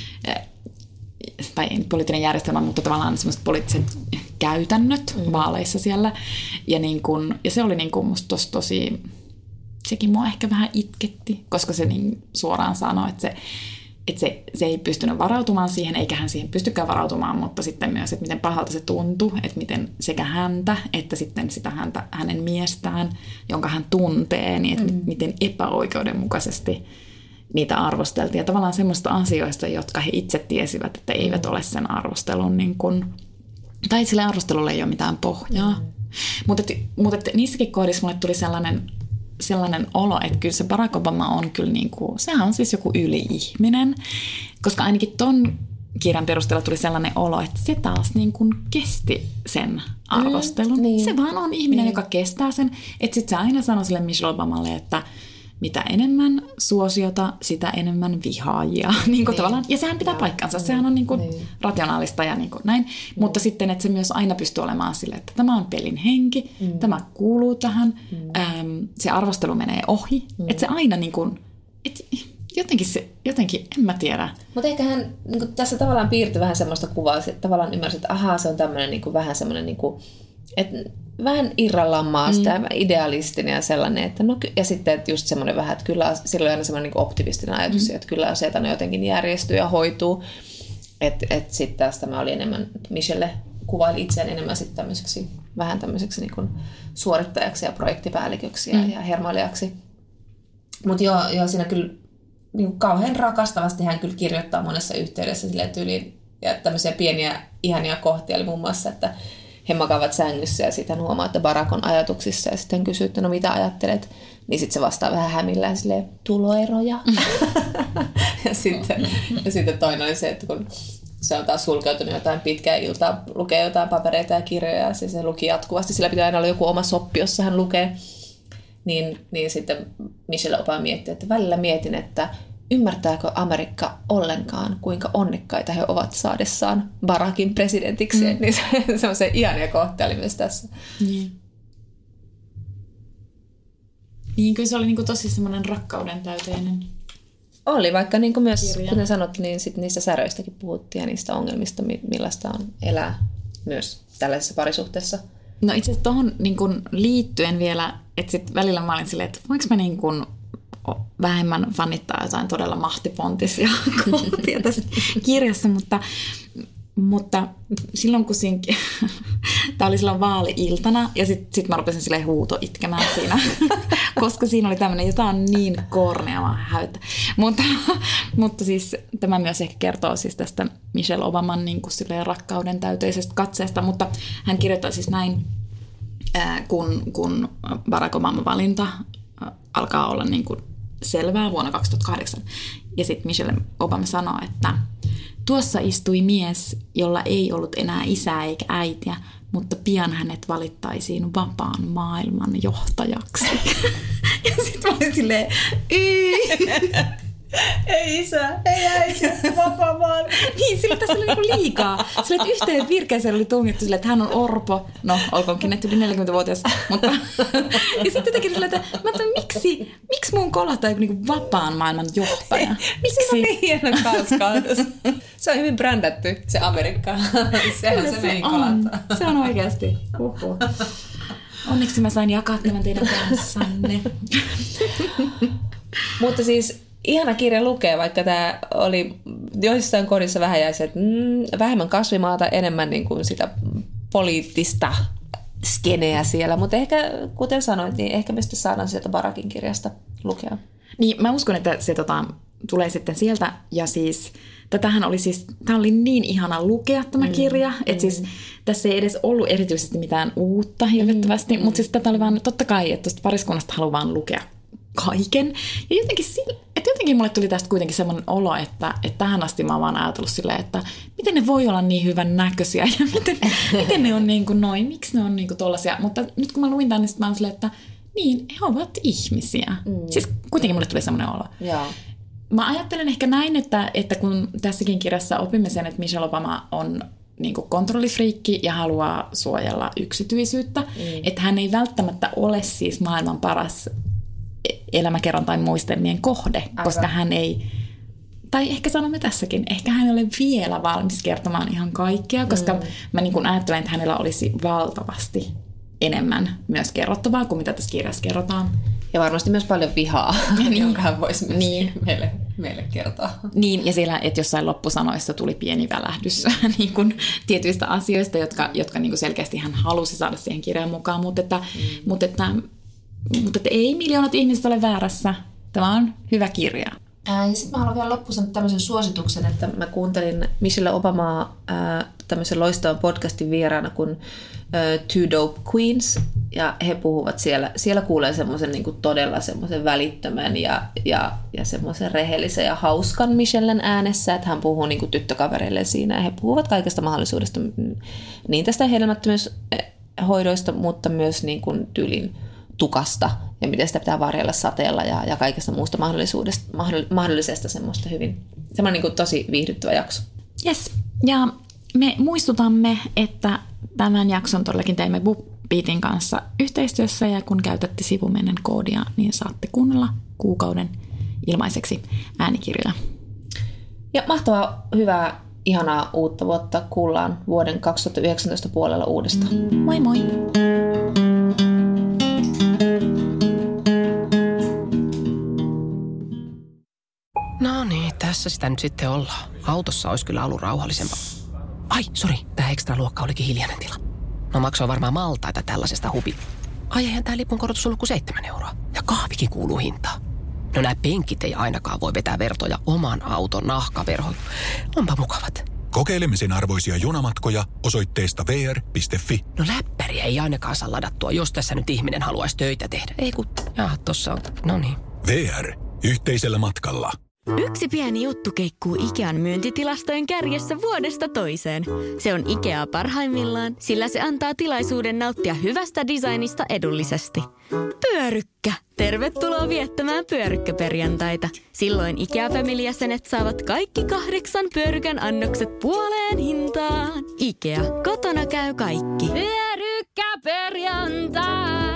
D: tai ei poliittinen järjestelmä, mutta tavallaan semmoiset poliittiset käytännöt mm. vaaleissa siellä. Ja, niin kuin, ja se oli niin kuin musta tosi, tosi, sekin mua ehkä vähän itketti, koska se niin suoraan sanoi, että se että se, se ei pystynyt varautumaan siihen, eikä hän siihen pystykään varautumaan, mutta sitten myös, että miten pahalta se tuntui, että miten sekä häntä, että sitten sitä häntä, hänen miestään, jonka hän tuntee, niin että mm. miten epäoikeudenmukaisesti niitä arvosteltiin. Ja tavallaan semmoista asioista, jotka he itse tiesivät, että eivät ole sen arvostelun, niin kuin, tai sille arvostelulle ei ole mitään pohjaa. Mm. Mutta, mutta niissäkin kohdissa mulle tuli sellainen... sellainen olo, että kyllä se Barack Obama on kyllä niin kuin, sehän on siis joku yli-ihminen, koska ainakin ton kirjan perusteella tuli sellainen olo, että se taas niin kuin kesti sen arvostelun. Mm, niin. Se vaan on ihminen, niin. joka kestää sen, että sit se aina sanoi sille Michelle Obamalle, että mitä enemmän suosiota, sitä enemmän vihaajia. niin kuin niin. Ja sehän pitää ja, paikkansa. Niin. Sehän on niin kuin niin. rationaalista ja niin kuin näin. Niin. Mutta sitten, että se myös aina pystyy olemaan sille, että tämä on pelin henki, mm. tämä kuuluu tähän, mm. äm, se arvostelu menee ohi. Mm. Että se aina niin kuin, et, jotenkin, se, jotenkin, en mä tiedä.
C: Mutta ehkä hän niin kuin tässä tavallaan piirtyi vähän semmoista kuvaa, että tavallaan ymmärsi, että ahaa, se on tämmöinen niin kuin, vähän semmoinen... Niin kuin, että vähän irrallaan maasta mm. ja idealistinen ja sellainen, että no, ja sitten että just semmoinen vähän, että kyllä silloin on aina semmoinen niin optimistinen ajatus, mm. että kyllä asiat aina jotenkin järjestyy ja hoituu, että et sitten taas tämä oli enemmän, Michelle kuvaili itseään enemmän sitten tämmöiseksi, vähän tämmöiseksi niin kuin suorittajaksi ja projektipäälliköksi mm. ja hermoilijaksi. Mutta joo, joo, siinä kyllä niin kuin kauhean rakastavasti hän kyllä kirjoittaa monessa yhteydessä silleen tyyliin, ja tämmöisiä pieniä ihania kohtia oli muun muassa, että he makaavat sängyssä ja sitten hän huomaa, että Barack on ajatuksissa ja sitten kysyy, että no mitä ajattelet, niin sitten se vastaa vähän hämillään silleen, tuloeroja. ja, sitten, ja sitten toinen oli se, että kun se on taas sulkeutunut jotain pitkää iltaa, lukee jotain papereita ja kirjoja ja se, se luki jatkuvasti, sillä pitää aina olla joku oma soppi, jossa hän lukee, niin, niin sitten Michelle Obama mietti, että välillä mietin, että ymmärtääkö Amerikka ollenkaan, kuinka onnekkaita he ovat saadessaan Barackin presidentiksi. Mm. Niin se, se on se ihania kohta oli myös tässä.
D: Niin, niin kyllä se oli niinku tosi semmoinen rakkauden täyteinen.
C: Oli, vaikka niinku myös, kirja. Kuten sanot, niin sit niistä säröistäkin puhuttiin ja niistä ongelmista, millaista on elää myös tällaisessa parisuhteessa.
D: No itse asiassa tuohon niinku liittyen vielä, että sit välillä mä olin silleen, että voinko mä niinku vähemmän fanittaa jotain todella mahtipontisia kohtia tässä kirjassa, mutta, mutta silloin kun siinä, tämä oli silloin vaali-iltana ja sitten sit mä rupesin silleen huuto itkemään siinä, koska siinä oli tämmöinen, jota on niin kornea häyttä. Mutta, mutta siis tämä myös ehkä kertoo siis tästä Michelle Obaman niin kuin silleen rakkauden täyteisestä katseesta, mutta hän kirjoittaa siis näin, kun, kun Barack Obaman valinta alkaa olla niin kuin selvää vuonna kaksituhattakahdeksan. Ja sitten Michelle Obama sanoo, että Tuossa istui mies, jolla ei ollut enää isää eikä äitiä, mutta pian hänet valittaisiin vapaan maailman johtajaksi. Ja sit mä olin silleen,
C: ei isä, ei äiti, vapaa maan.
D: Niin, sillä tässä oli niinku liikaa. Sillä, että yhteen virkeeseen oli tungettu sille, että hän on orpo. No, olkoonkin, että yli neljäkymmentävuotias. Mutta... ja sitten jotenkin sillä, että mä ajattelin, miksi, miksi mun kolahtaa joku niinku vapaan maailman johtaja? Miksi?
C: Se on niin hieno kauskaus. Se on hyvin brändätty, se Amerikka. Sehän se, se meni kolahtaa.
D: Se on oikeasti. Huhhuh. Onneksi mä sain jakaa tämän teidän kanssanne.
C: Mutta siis... ihana kirja lukee, vaikka tämä oli joissain kodissa vähän jäi se, että mm, vähemmän kasvimaata, enemmän niin kuin sitä poliittista skeneä siellä. Mutta ehkä, kuten sanoit, niin ehkä me sitten saadaan sieltä Barakin kirjasta lukea.
D: Niin, mä uskon, että se tota, tulee sitten sieltä. Ja siis, tätähän oli siis, tämä oli niin ihana lukea tämä mm, kirja, että mm. siis tässä ei edes ollut erityisesti mitään uutta hirvittävästi, mm, mutta siis tätä oli vaan, totta kai, että tuosta pariskunnasta haluaa vaan lukea kaiken. Ja jotenkin, että jotenkin mulle tuli tästä kuitenkin semmoinen olo, että, että tähän asti mä oon vaan ajatellut silleen, että miten ne voi olla niin hyvän näköisiä ja miten, miten ne on niin kuin noin, miksi ne on niin kuin tollaisia. Mutta nyt kun mä luin tämän, niin mä oon silleen, että niin, he ovat ihmisiä. Mm. Siis kuitenkin mulle tuli semmoinen olo.
C: Joo.
D: Mä ajattelen ehkä näin, että, että kun tässäkin kirjassa opimme sen, että Michelle Obama on niin kuin kontrollifriikki ja haluaa suojella yksityisyyttä, mm. että hän ei välttämättä ole siis maailman paras elämäkerran tai muistelmien kohde, aivan, koska hän ei, tai ehkä sanomme tässäkin, ehkä hän ei ole vielä valmis kertomaan ihan kaikkea, koska mm. mä niin kuin ajattelen, että hänellä olisi valtavasti enemmän myös kerrottavaa kuin mitä tässä kirjassa kerrotaan.
C: Ja varmasti myös paljon vihaa,
D: niin,
C: jonka hän voisi myös
D: niin,
C: meille, meille kertoa.
D: Niin, ja siellä, että jossain loppusanoissa tuli pieni välähdys niin kuin tietyistä asioista, jotka, jotka niin kuin selkeästi hän halusi saada siihen kirjaan mukaan, mutta että, mm. mutta että Mutta että ei miljoonat ihmiset ole väärässä. Tämä on hyvä kirja.
C: Ää, ja sitten mä haluan vielä loppuun sanoa tämmöisen suosituksen, että mä kuuntelin Michelle Obamaa ää, tämmöisen loistavan podcastin vieraana kuin ää, Two Dope Queens. Ja he puhuvat siellä, siellä kuulee semmoisen niin kuin todella semmoisen välittömän ja, ja, ja semmoisen rehellisen ja hauskan Michellen äänessä, että hän puhuu niin kuin tyttökavereille siinä. Ja he puhuvat kaikesta mahdollisuudesta, niin tästä hedelmättömyyshoidoista, mutta myös niin kuin tyylin tukasta ja miten sitä pitää varjella sateella ja, ja kaikesta muusta mahdollisuudesta, mahdollisesta semmoista hyvin, semmoinen niin kuin tosi viihdyttävä jakso.
D: Yes. Ja me muistutamme, että tämän jakson todellakin teimme BookBeatin kanssa yhteistyössä ja kun käytätte sivumennen koodia, niin saatte kuunnella kuukauden ilmaiseksi äänikirjoja.
C: Ja mahtavaa, hyvää, ihanaa uutta vuotta. Kuullaan vuoden kaksituhattayhdeksäntoista puolella uudestaan.
D: Moi moi!
E: No niin, tässä sitä nyt sitten ollaan. Autossa olisi kyllä ollut rauhallisempaa. Ai, sori, tämä ekstra luokka olikin hiljainen tila. No maksoi varmaan maltaita tällaisesta hubi. Ai, eihän tämä lipun korotus ollut kuin seitsemän euroa. Ja kahvikin kuuluu hintaan. No nämä penkit ei ainakaan voi vetää vertoja oman auton nahkaverhoon. Onpa mukavat.
F: Kokeilemisen arvoisia junamatkoja osoitteesta v r piste f i.
E: No läppäriä ei ainakaan saa ladattua, jos tässä nyt ihminen haluaisi töitä tehdä. Ei kun, jaa, tossa on, no niin.
F: V R. Yhteisellä matkalla.
G: Yksi pieni juttu keikkuu Ikean myyntitilastojen kärjessä vuodesta toiseen. Se on Ikea parhaimmillaan, sillä se antaa tilaisuuden nauttia hyvästä designista edullisesti. Pyörykkä! Tervetuloa viettämään pyörykkäperjantaita. Silloin Ikea Family-jäsenet saavat kaikki kahdeksan pyörykän annokset puoleen hintaan. Ikea, kotona käy kaikki. Pyörykkäperjantai!